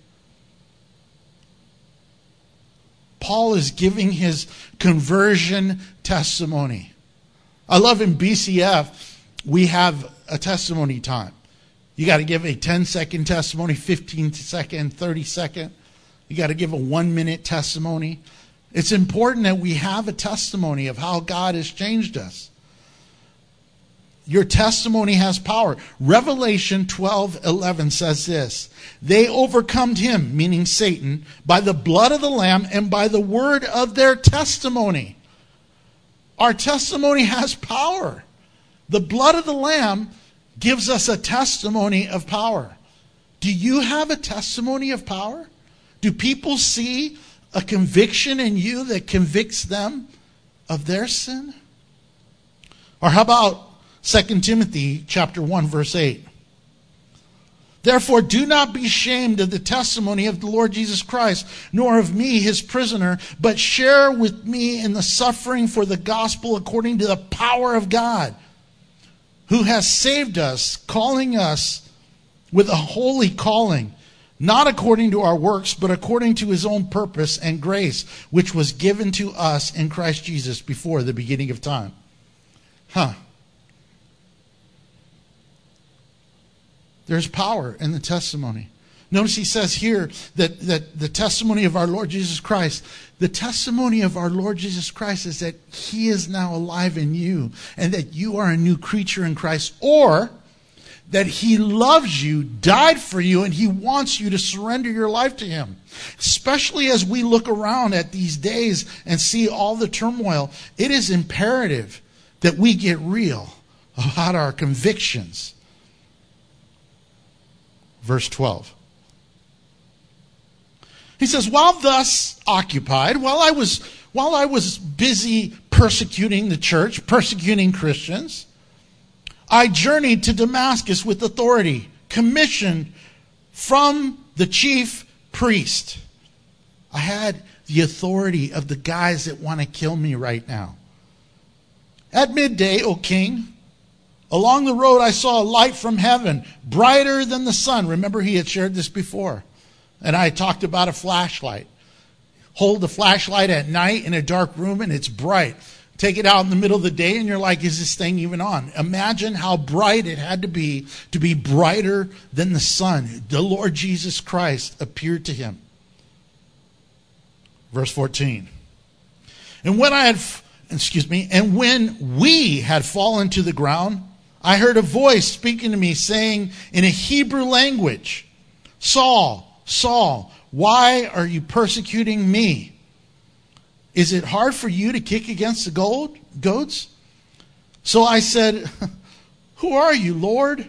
S2: Paul is giving his conversion testimony. I love in B C F, we have a testimony time. You got to give a ten second testimony, fifteen second, thirty second. You got to give a one minute testimony. It's important that we have a testimony of how God has changed us. Your testimony has power. Revelation twelve eleven says this. They overcome him, meaning Satan, by the blood of the Lamb and by the word of their testimony. Our testimony has power. The blood of the Lamb gives us a testimony of power. Do you have a testimony of power? Do people see a conviction in you that convicts them of their sin? Or how about Second Timothy chapter one, verse eight? Therefore, do not be ashamed of the testimony of the Lord Jesus Christ, nor of me, his prisoner, but share with me in the suffering for the gospel according to the power of God, who has saved us, calling us with a holy calling, not according to our works, but according to his own purpose and grace, which was given to us in Christ Jesus before the beginning of time. Huh. There's power in the testimony. Notice he says here that, that the testimony of our Lord Jesus Christ, the testimony of our Lord Jesus Christ is that he is now alive in you and that you are a new creature in Christ, or that he loves you, died for you, and he wants you to surrender your life to him. Especially as we look around at these days and see all the turmoil, it is imperative that we get real about our convictions. Verse twelve. He says, while thus occupied, while I was, while I was busy persecuting the church, persecuting Christians, I journeyed to Damascus with authority, commissioned from the chief priest. I had the authority of the guys that want to kill me right now. At midday, O king, along the road I saw a light from heaven, brighter than the sun. Remember, he had shared this before. And I talked about a flashlight. Hold the flashlight at night in a dark room and it's bright. Take it out in the middle of the day and you're like, is this thing even on? Imagine how bright it had to be to be brighter than the sun. The Lord Jesus Christ appeared to him. Verse fourteen. And when I had, excuse me, and when we had fallen to the ground, I heard a voice speaking to me saying in a Hebrew language, Saul, Saul, why are you persecuting me? Is it hard for you to kick against the gold, goats? So I said, who are you, Lord?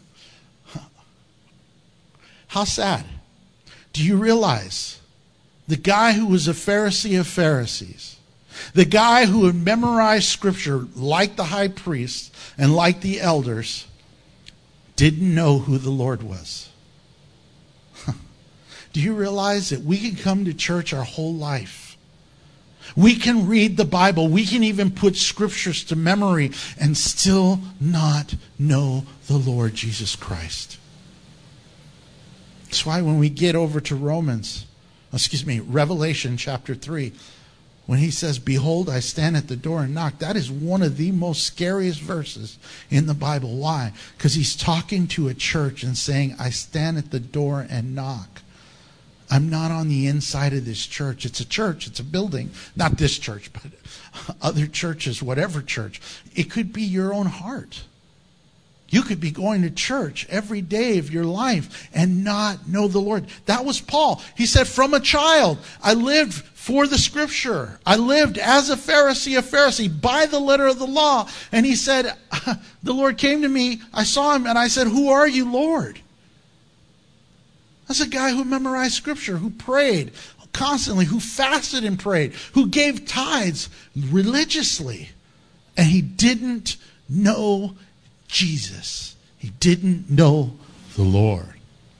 S2: How sad. Do you realize the guy who was a Pharisee of Pharisees, the guy who had memorized scripture like the high priest and like the elders, didn't know who the Lord was? Do you realize that we can come to church our whole life? We can read the Bible. We can even put scriptures to memory and still not know the Lord Jesus Christ. That's why when we get over to Romans, excuse me, Revelation chapter three, when he says, behold, I stand at the door and knock, that is one of the most scariest verses in the Bible. Why? Because he's talking to a church and saying, I stand at the door and knock. I'm not on the inside of this church. It's a church. It's a building. Not this church, but other churches, whatever church. It could be your own heart. You could be going to church every day of your life and not know the Lord. That was Paul. He said, from a child, I lived for the scripture. I lived as a Pharisee, a Pharisee, by the letter of the law. And he said, the Lord came to me, I saw him, and I said, who are you, Lord? That's a guy who memorized scripture, who prayed constantly, who fasted and prayed, who gave tithes religiously. And he didn't know Jesus. He didn't know the Lord.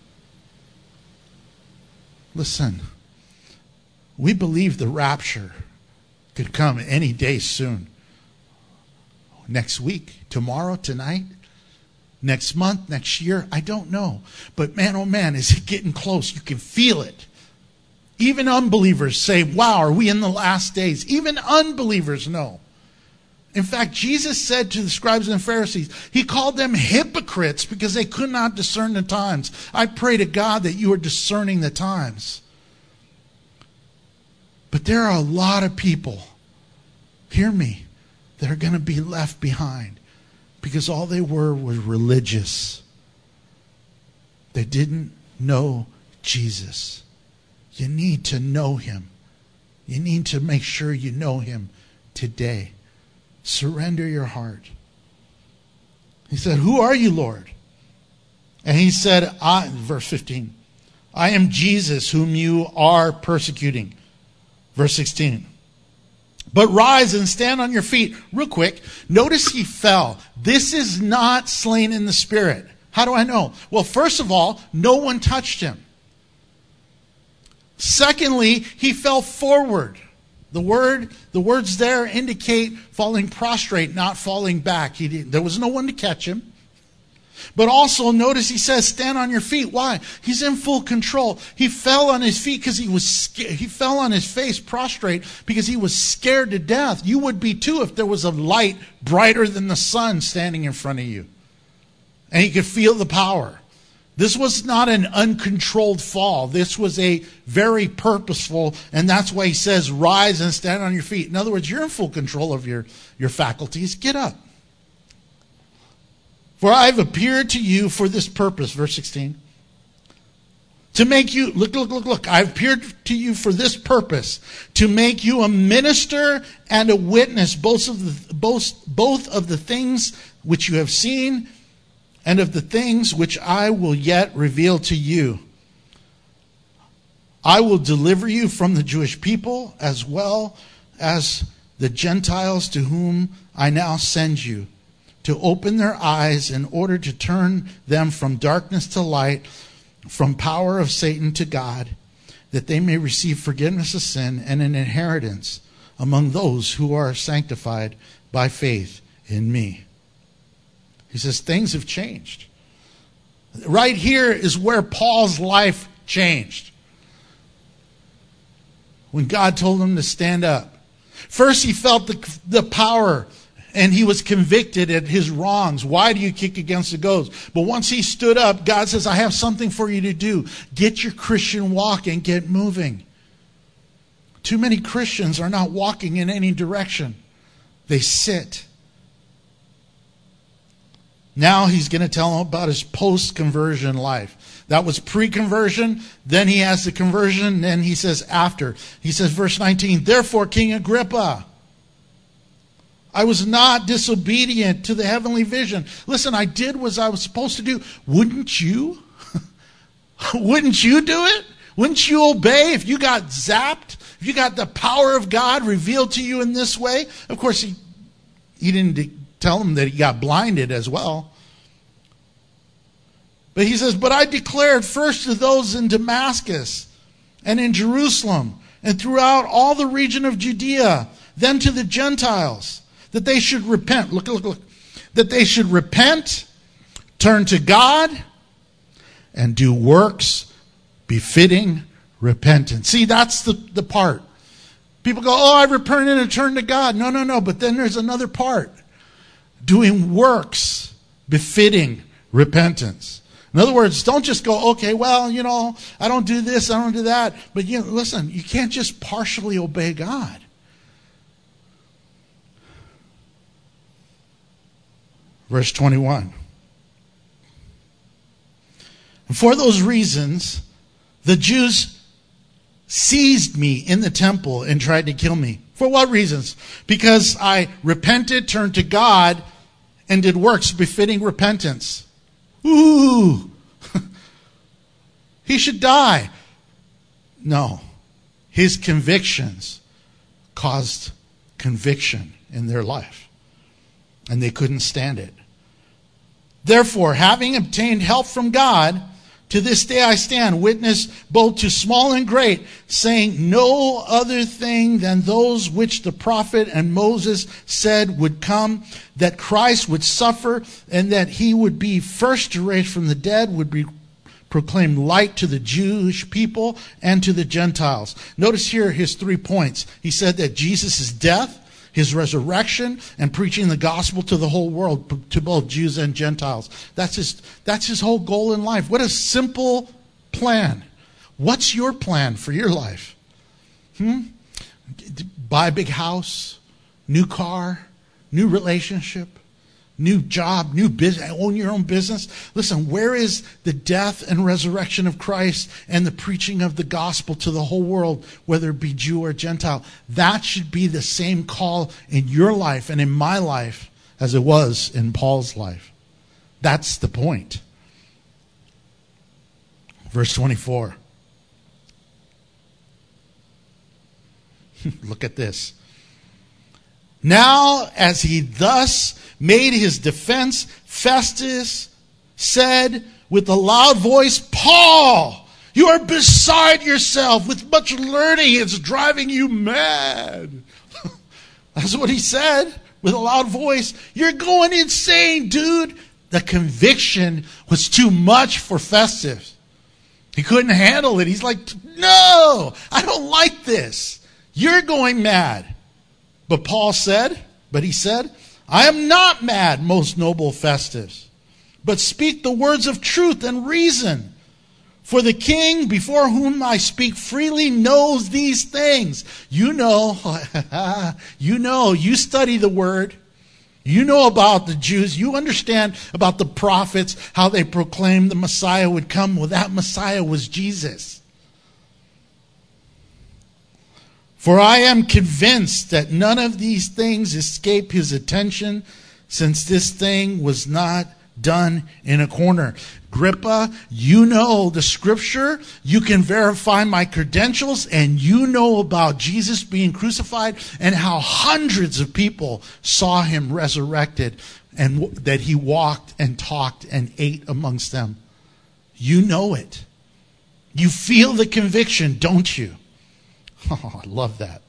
S2: Listen, we believe the rapture could come any day soon. Next week, tomorrow, tonight, next month, next year, I don't know. But man, oh man, is it getting close. You can feel it. Even unbelievers say, wow, are we in the last days? Even unbelievers know. In fact, Jesus said to the scribes and Pharisees, he called them hypocrites because they could not discern the times. I pray to God that you are discerning the times. But there are a lot of people, hear me, that are going to be left behind because all they were was religious. They didn't know Jesus. You need to know him. You need to make sure you know him today. Surrender your heart. He said, who are you, Lord? And he said, I, verse fifteen, I am Jesus whom you are persecuting. Verse sixteen, but rise and stand on your feet. Real quick, notice he fell. This is not slain in the spirit. How do I know? Well, first of all, no one touched him. Secondly, he fell forward. The word, the words there indicate falling prostrate, not falling back. He didn't, there was no one to catch him. But also notice he says, stand on your feet. Why? He's in full control. He fell on his feet because he was scared. He fell on his face prostrate because he was scared to death. You would be too if there was a light brighter than the sun standing in front of you. And he could feel the power. This was not an uncontrolled fall. This was a very purposeful, and that's why he says, rise and stand on your feet. In other words, you're in full control of your, your faculties. Get up. For I've appeared to you for this purpose, verse sixteen. To make you, look, look, look, look. I've appeared to you for this purpose. To make you a minister and a witness, both of the, both, both of the things which you have seen and of the things which I will yet reveal to you. I will deliver you from the Jewish people as well as the Gentiles to whom I now send you, to open their eyes in order to turn them from darkness to light, from power of Satan to God, that they may receive forgiveness of sin and an inheritance among those who are sanctified by faith in me. He says things have changed. Right here is where Paul's life changed. When God told him to stand up. First he felt the, the power and he was convicted at his wrongs. Why do you kick against the goads? But once he stood up, God says, I have something for you to do. Get your Christian walk and get moving. Too many Christians are not walking in any direction. They sit. Now he's going to tell him about his post-conversion life. That was pre-conversion. Then he has the conversion. Then he says after. He says, verse nineteen, therefore, King Agrippa, I was not disobedient to the heavenly vision. Listen, I did what I was supposed to do. Wouldn't you? Wouldn't you do it? Wouldn't you obey if you got zapped? If you got the power of God revealed to you in this way? Of course, he, he didn't tell him that he got blinded as well. But he says, but I declared first to those in Damascus and in Jerusalem and throughout all the region of Judea, then to the Gentiles, that they should repent. Look, look, look. That they should repent, turn to God, and do works befitting repentance. See, that's the, the part. People go, oh, I repented and turned to God. No, no, no. But then there's another part. Doing works befitting repentance. In other words, don't just go, okay, well, you know, I don't do this, I don't do that. But you know, listen, you can't just partially obey God. Verse twenty-one. And for those reasons, the Jews seized me in the temple and tried to kill me. For what reasons? Because I repented, turned to God, and did works befitting repentance. Ooh, he should die. No, his convictions caused conviction in their life, and they couldn't stand it. Therefore, having obtained help from God, to this day I stand, witness both to small and great, saying no other thing than those which the prophet and Moses said would come, that Christ would suffer, and that he would be first to raise from the dead, would be proclaimed light to the Jewish people and to the Gentiles. Notice here his three points. He said that Jesus' death, his resurrection, and preaching the gospel to the whole world, to both Jews and Gentiles. That's his, that's his whole goal in life. What a simple plan. What's your plan for your life? Hmm? Buy a big house, new car, new relationship, new job, new business, own your own business. Listen, where is the death and resurrection of Christ and the preaching of the gospel to the whole world, whether it be Jew or Gentile? That should be the same call in your life and in my life as it was in Paul's life. That's the point. Verse twenty-four. Look at this. Now, as he thus made his defense, Festus said with a loud voice, Paul, you are beside yourself. With much learning, it's driving you mad. That's what he said with a loud voice. You're going insane, dude. The conviction was too much for Festus. He couldn't handle it. He's like, no, I don't like this. You're going mad. But Paul said, but he said, I am not mad, most noble Festus, but speak the words of truth and reason. For the king before whom I speak freely knows these things. You know, you know, you study the word. You know about the Jews. You understand about the prophets, how they proclaimed the Messiah would come. Well, that Messiah was Jesus. For I am convinced that none of these things escape his attention, since this thing was not done in a corner. Agrippa, you know the scripture, you can verify my credentials, and you know about Jesus being crucified and how hundreds of people saw him resurrected and w- that he walked and talked and ate amongst them. You know it. You feel the conviction, don't you? Oh, I love that.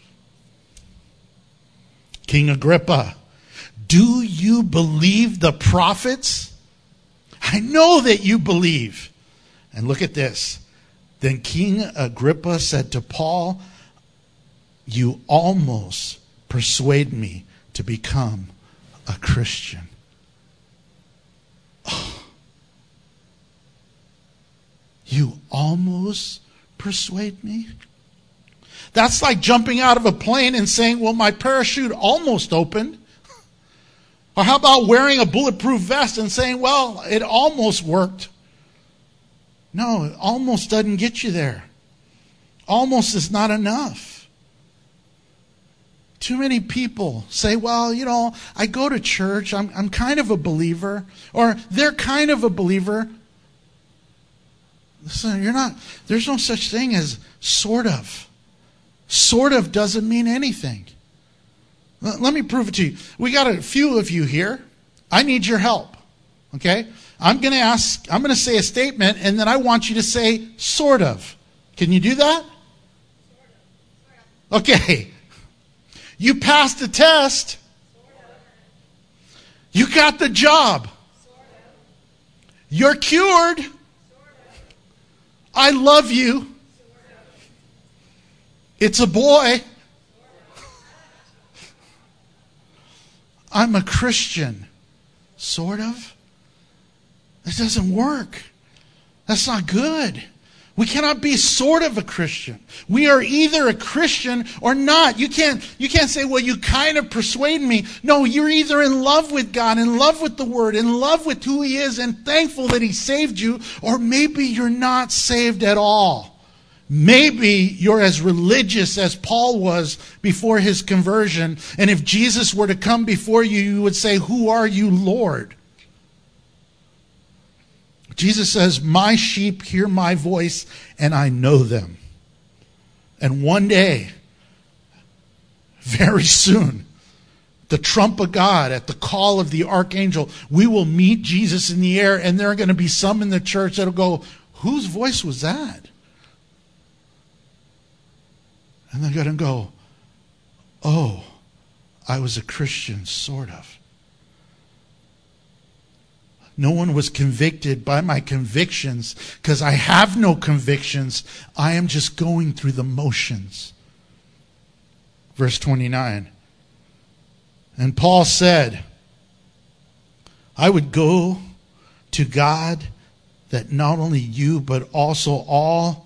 S2: King Agrippa, do you believe the prophets? I know that you believe. And look at this. Then King Agrippa said to Paul, you almost persuade me to become a Christian. Oh. You almost persuade me? That's like jumping out of a plane and saying, well, my parachute almost opened. Or how about wearing a bulletproof vest and saying, well, it almost worked. No, it almost doesn't get you there. Almost is not enough. Too many people say, well, you know, I go to church, I'm, I'm kind of a believer, or they're kind of a believer. Listen, you're not, there's no such thing as sort of. Sort of doesn't mean anything. Let me prove it to you. We got a few of you here. I need your help. Okay? I'm going to ask, I'm going to say a statement, and then I want you to say, sort of. Can you do that? Okay. You passed the test. You got the job. You're cured. I love you. It's a boy. I'm a Christian. Sort of. It doesn't work. That's not good. We cannot be sort of a Christian. We are either a Christian or not. You can't, you can't say, well, you kind of persuade me. No, you're either in love with God, in love with the Word, in love with who He is, and thankful that He saved you, or maybe you're not saved at all. Maybe you're as religious as Paul was before his conversion, and if Jesus were to come before you, you would say, who are you, Lord? Jesus says, my sheep hear my voice, and I know them. And one day, very soon, the trump of God, at the call of the archangel, we will meet Jesus in the air, and there are going to be some in the church that will go, whose voice was that? And they're going to go, oh, I was a Christian, sort of. No one was convicted by my convictions because I have no convictions. I am just going through the motions. Verse twenty-nine. And Paul said, I would go to God that not only you, but also all,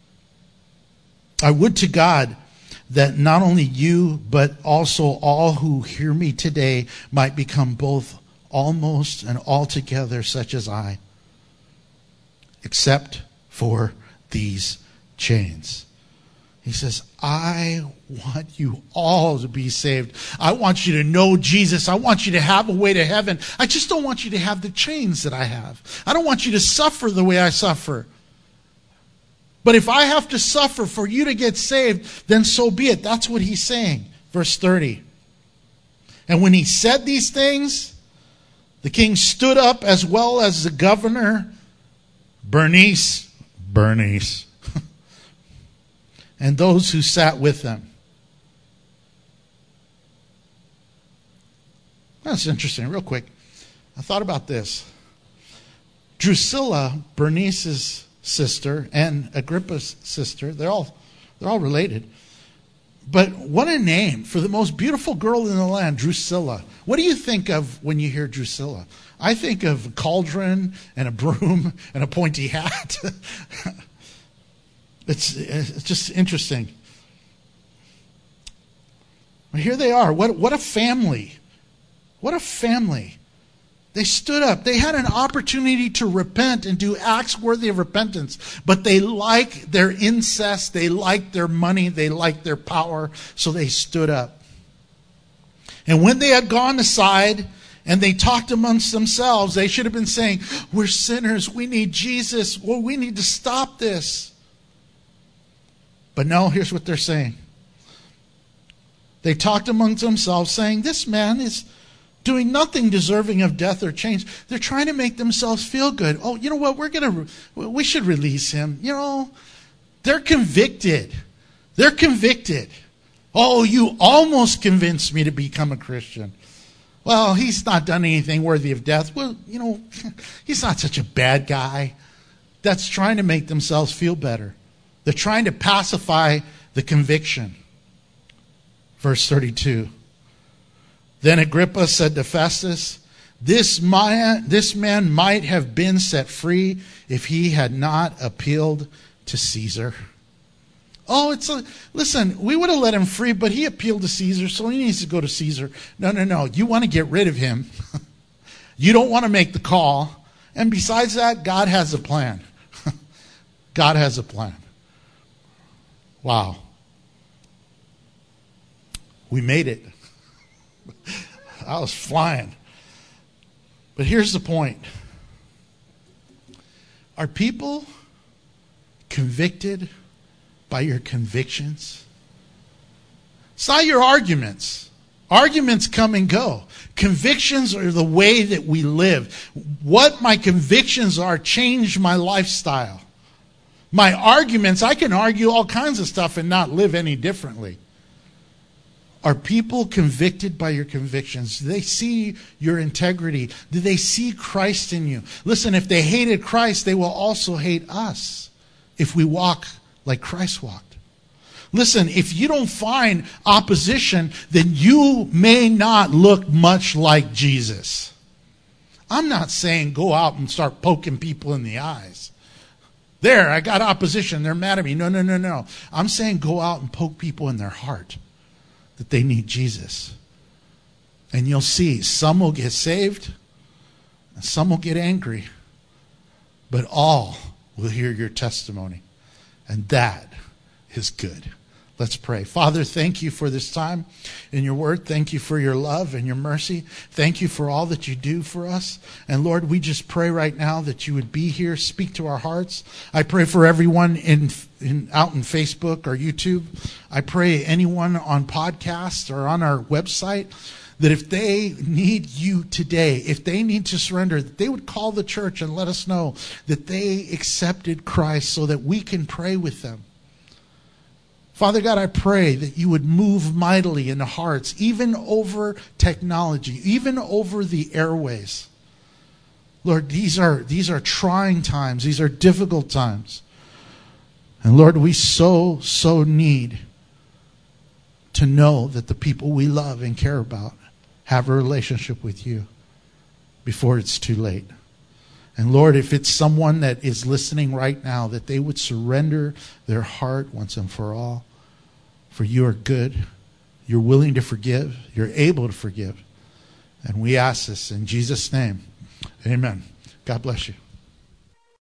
S2: I would to God that not only you, but also all who hear me today might become both almost and altogether such as I, except for these chains. He says, I want you all to be saved. I want you to know Jesus. I want you to have a way to heaven. I just don't want you to have the chains that I have. I don't want you to suffer the way I suffer. But if I have to suffer for you to get saved, then so be it. That's what he's saying. Verse thirty. And when he said these things, the king stood up, as well as the governor, Bernice, Bernice, and those who sat with them. That's interesting. Real quick, I thought about this. Drusilla, Bernice's sister, and Agrippa's sister, they're all they're all related. But what a name for the most beautiful girl in the land, Drusilla. What do you think of when you hear Drusilla? I think of a cauldron and a broom and a pointy hat. it's, it's just interesting. But here they are. What, what a family. What a family. They stood up. They had an opportunity to repent and do acts worthy of repentance. But they like their incest. They like their money. They like their power. So they stood up. And when they had gone aside and they talked amongst themselves, they should have been saying, we're sinners. We need Jesus. Well, we need to stop this. But no, here's what they're saying. They talked amongst themselves saying, this man is doing nothing deserving of death or change. They're trying to make themselves feel good. Oh, you know what? We're going to, we should release him. You know, they're convicted. They're convicted. Oh, you almost convinced me to become a Christian. Well, he's not done anything worthy of death. Well, you know, he's not such a bad guy. That's trying to make themselves feel better. They're trying to pacify the conviction. Verse thirty-two. Then Agrippa said to Festus, this man, this man might have been set free if he had not appealed to Caesar. Oh, it's a, listen, we would have let him free, but he appealed to Caesar, so he needs to go to Caesar. No, no, no. You want to get rid of him. You don't want to make the call. And besides that, God has a plan. God has a plan. Wow. We made it. I was flying. But here's the point. Are people convicted by your convictions? It's not your arguments. Arguments come and go. Convictions are the way that we live. What my convictions are change my lifestyle. My arguments, I can argue all kinds of stuff and not live any differently. Are people convicted by your convictions? Do they see your integrity? Do they see Christ in you? Listen, if they hated Christ, they will also hate us if we walk like Christ walked. Listen, if you don't find opposition, then you may not look much like Jesus. I'm not saying go out and start poking people in the eyes. There, I got opposition. They're mad at me. No, no, no, no. I'm saying go out and poke people in their heart that they need Jesus. And you'll see, some will get saved, and some will get angry, but all will hear your testimony. And that is good. Let's pray. Father, thank you for this time in your word. Thank you for your love and your mercy. Thank you for all that you do for us. And Lord, we just pray right now that you would be here, speak to our hearts. I pray for everyone in, in out in Facebook or YouTube. I pray anyone on podcast or on our website, that if they need you today, if they need to surrender, that they would call the church and let us know that they accepted Christ so that we can pray with them. Father God, I pray that you would move mightily in the hearts, even over technology, even over the airways. Lord, these are, these are trying times. These are difficult times. And Lord, we so, so need to know that the people we love and care about have a relationship with you before it's too late. And Lord, if it's someone that is listening right now, that they would surrender their heart once and for all. For you are good. You're willing to forgive. You're able to forgive. And we ask this in Jesus' name. Amen. God bless you.